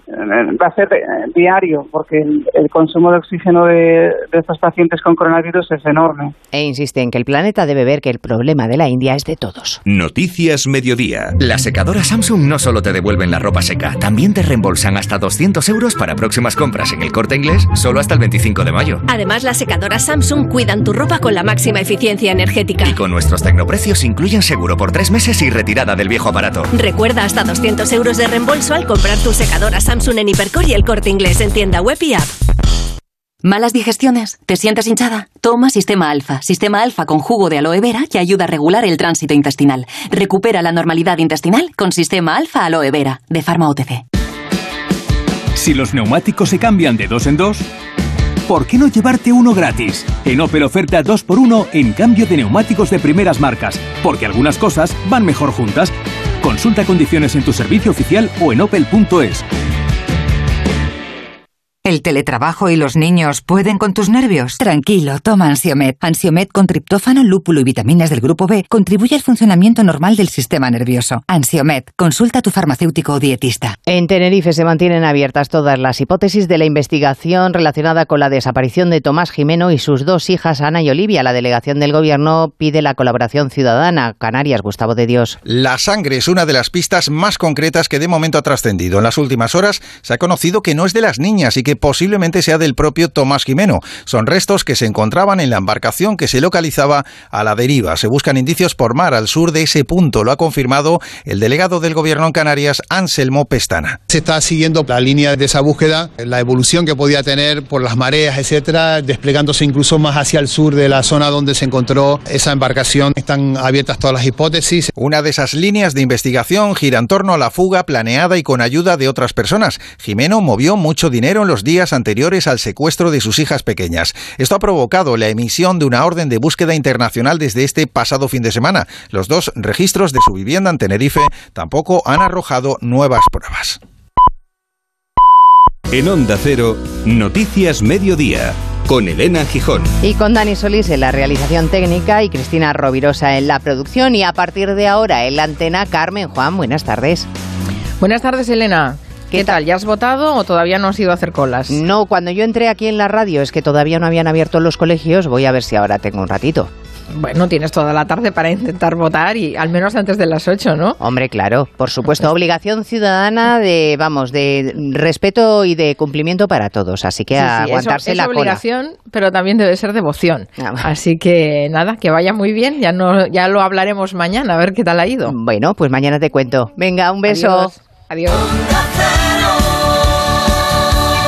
va a ser diario, porque el consumo de oxígeno de estos pacientes con coronavirus es enorme. E insiste en que el planeta debe ver que el problema de la India es de todos. Noticias Noticias Mediodía. Las secadoras Samsung no solo te devuelven la ropa seca, también te reembolsan hasta 200 euros para próximas compras en El Corte Inglés, solo hasta el 25 de mayo. Además, las secadoras Samsung cuidan tu ropa con la máxima eficiencia energética. Y con nuestros tecnoprecios incluyen seguro por 3 meses y retirada del viejo aparato. Recuerda hasta 200 euros de reembolso al comprar tu secadora Samsung en Hipercor y El Corte Inglés en tienda web y app. ¿Malas digestiones? ¿Te sientes hinchada? Toma Sistema Alfa. Sistema Alfa con jugo de aloe vera que ayuda a regular el tránsito intestinal. Recupera la normalidad intestinal con Sistema Alfa Aloe Vera, de Pharma OTC. Si los neumáticos se cambian de 2 en 2, ¿por qué no llevarte uno gratis? En Opel oferta 2x1 en cambio de neumáticos de primeras marcas, porque algunas cosas van mejor juntas. Consulta condiciones en tu servicio oficial o en opel.es. ¿El teletrabajo y los niños pueden con tus nervios? Tranquilo, toma Ansiomed. Ansiomed con triptófano, lúpulo y vitaminas del grupo B contribuye al funcionamiento normal del sistema nervioso. Ansiomed, consulta a tu farmacéutico o dietista. En Tenerife se mantienen abiertas todas las hipótesis de la investigación relacionada con la desaparición de Tomás Jimeno y sus 2 hijas, Ana y Olivia. La delegación del Gobierno pide la colaboración ciudadana. Canarias, Gustavo de Dios. La sangre es una de las pistas más concretas que de momento ha trascendido. En las últimas horas se ha conocido que no es de las niñas y que posiblemente sea del propio Tomás Jimeno. Son restos que se encontraban en la embarcación que se localizaba a la deriva. Se buscan indicios por mar al sur de ese punto. Lo ha confirmado el delegado del Gobierno en Canarias, Anselmo Pestana. Se está siguiendo la línea de esa búsqueda, la evolución que podía tener por las mareas, etcétera, desplegándose incluso más hacia el sur de la zona donde se encontró esa embarcación. Están abiertas todas las hipótesis. Una de esas líneas de investigación gira en torno a la fuga planeada y con ayuda de otras personas. Jimeno movió mucho dinero en los días anteriores al secuestro de sus hijas pequeñas. Esto ha provocado la emisión de una orden de búsqueda internacional desde este pasado fin de semana. Los 2 registros de su vivienda en Tenerife tampoco han arrojado nuevas pruebas. En Onda Cero, Noticias Mediodía, con Elena Gijón. Y con Dani Solís en la realización técnica y Cristina Rovirosa en la producción. Y a partir de ahora en la antena, Carmen Juan, buenas tardes. Buenas tardes, Elena. ¿Qué tal? ¿Ya has votado o todavía no has ido a hacer colas? No, cuando yo entré aquí en la radio es que todavía no habían abierto los colegios. Voy a ver si ahora tengo un ratito. Bueno, tienes toda la tarde para intentar votar y al menos antes de las 8, ¿no? Hombre, claro, por supuesto. Obligación ciudadana de respeto y de cumplimiento para todos. Así que a aguantarse la cola. Es obligación, pero también debe ser devoción. Así que nada, que vaya muy bien. Ya lo hablaremos mañana, a ver qué tal ha ido. Bueno, pues mañana te cuento. Venga, un beso. Adiós.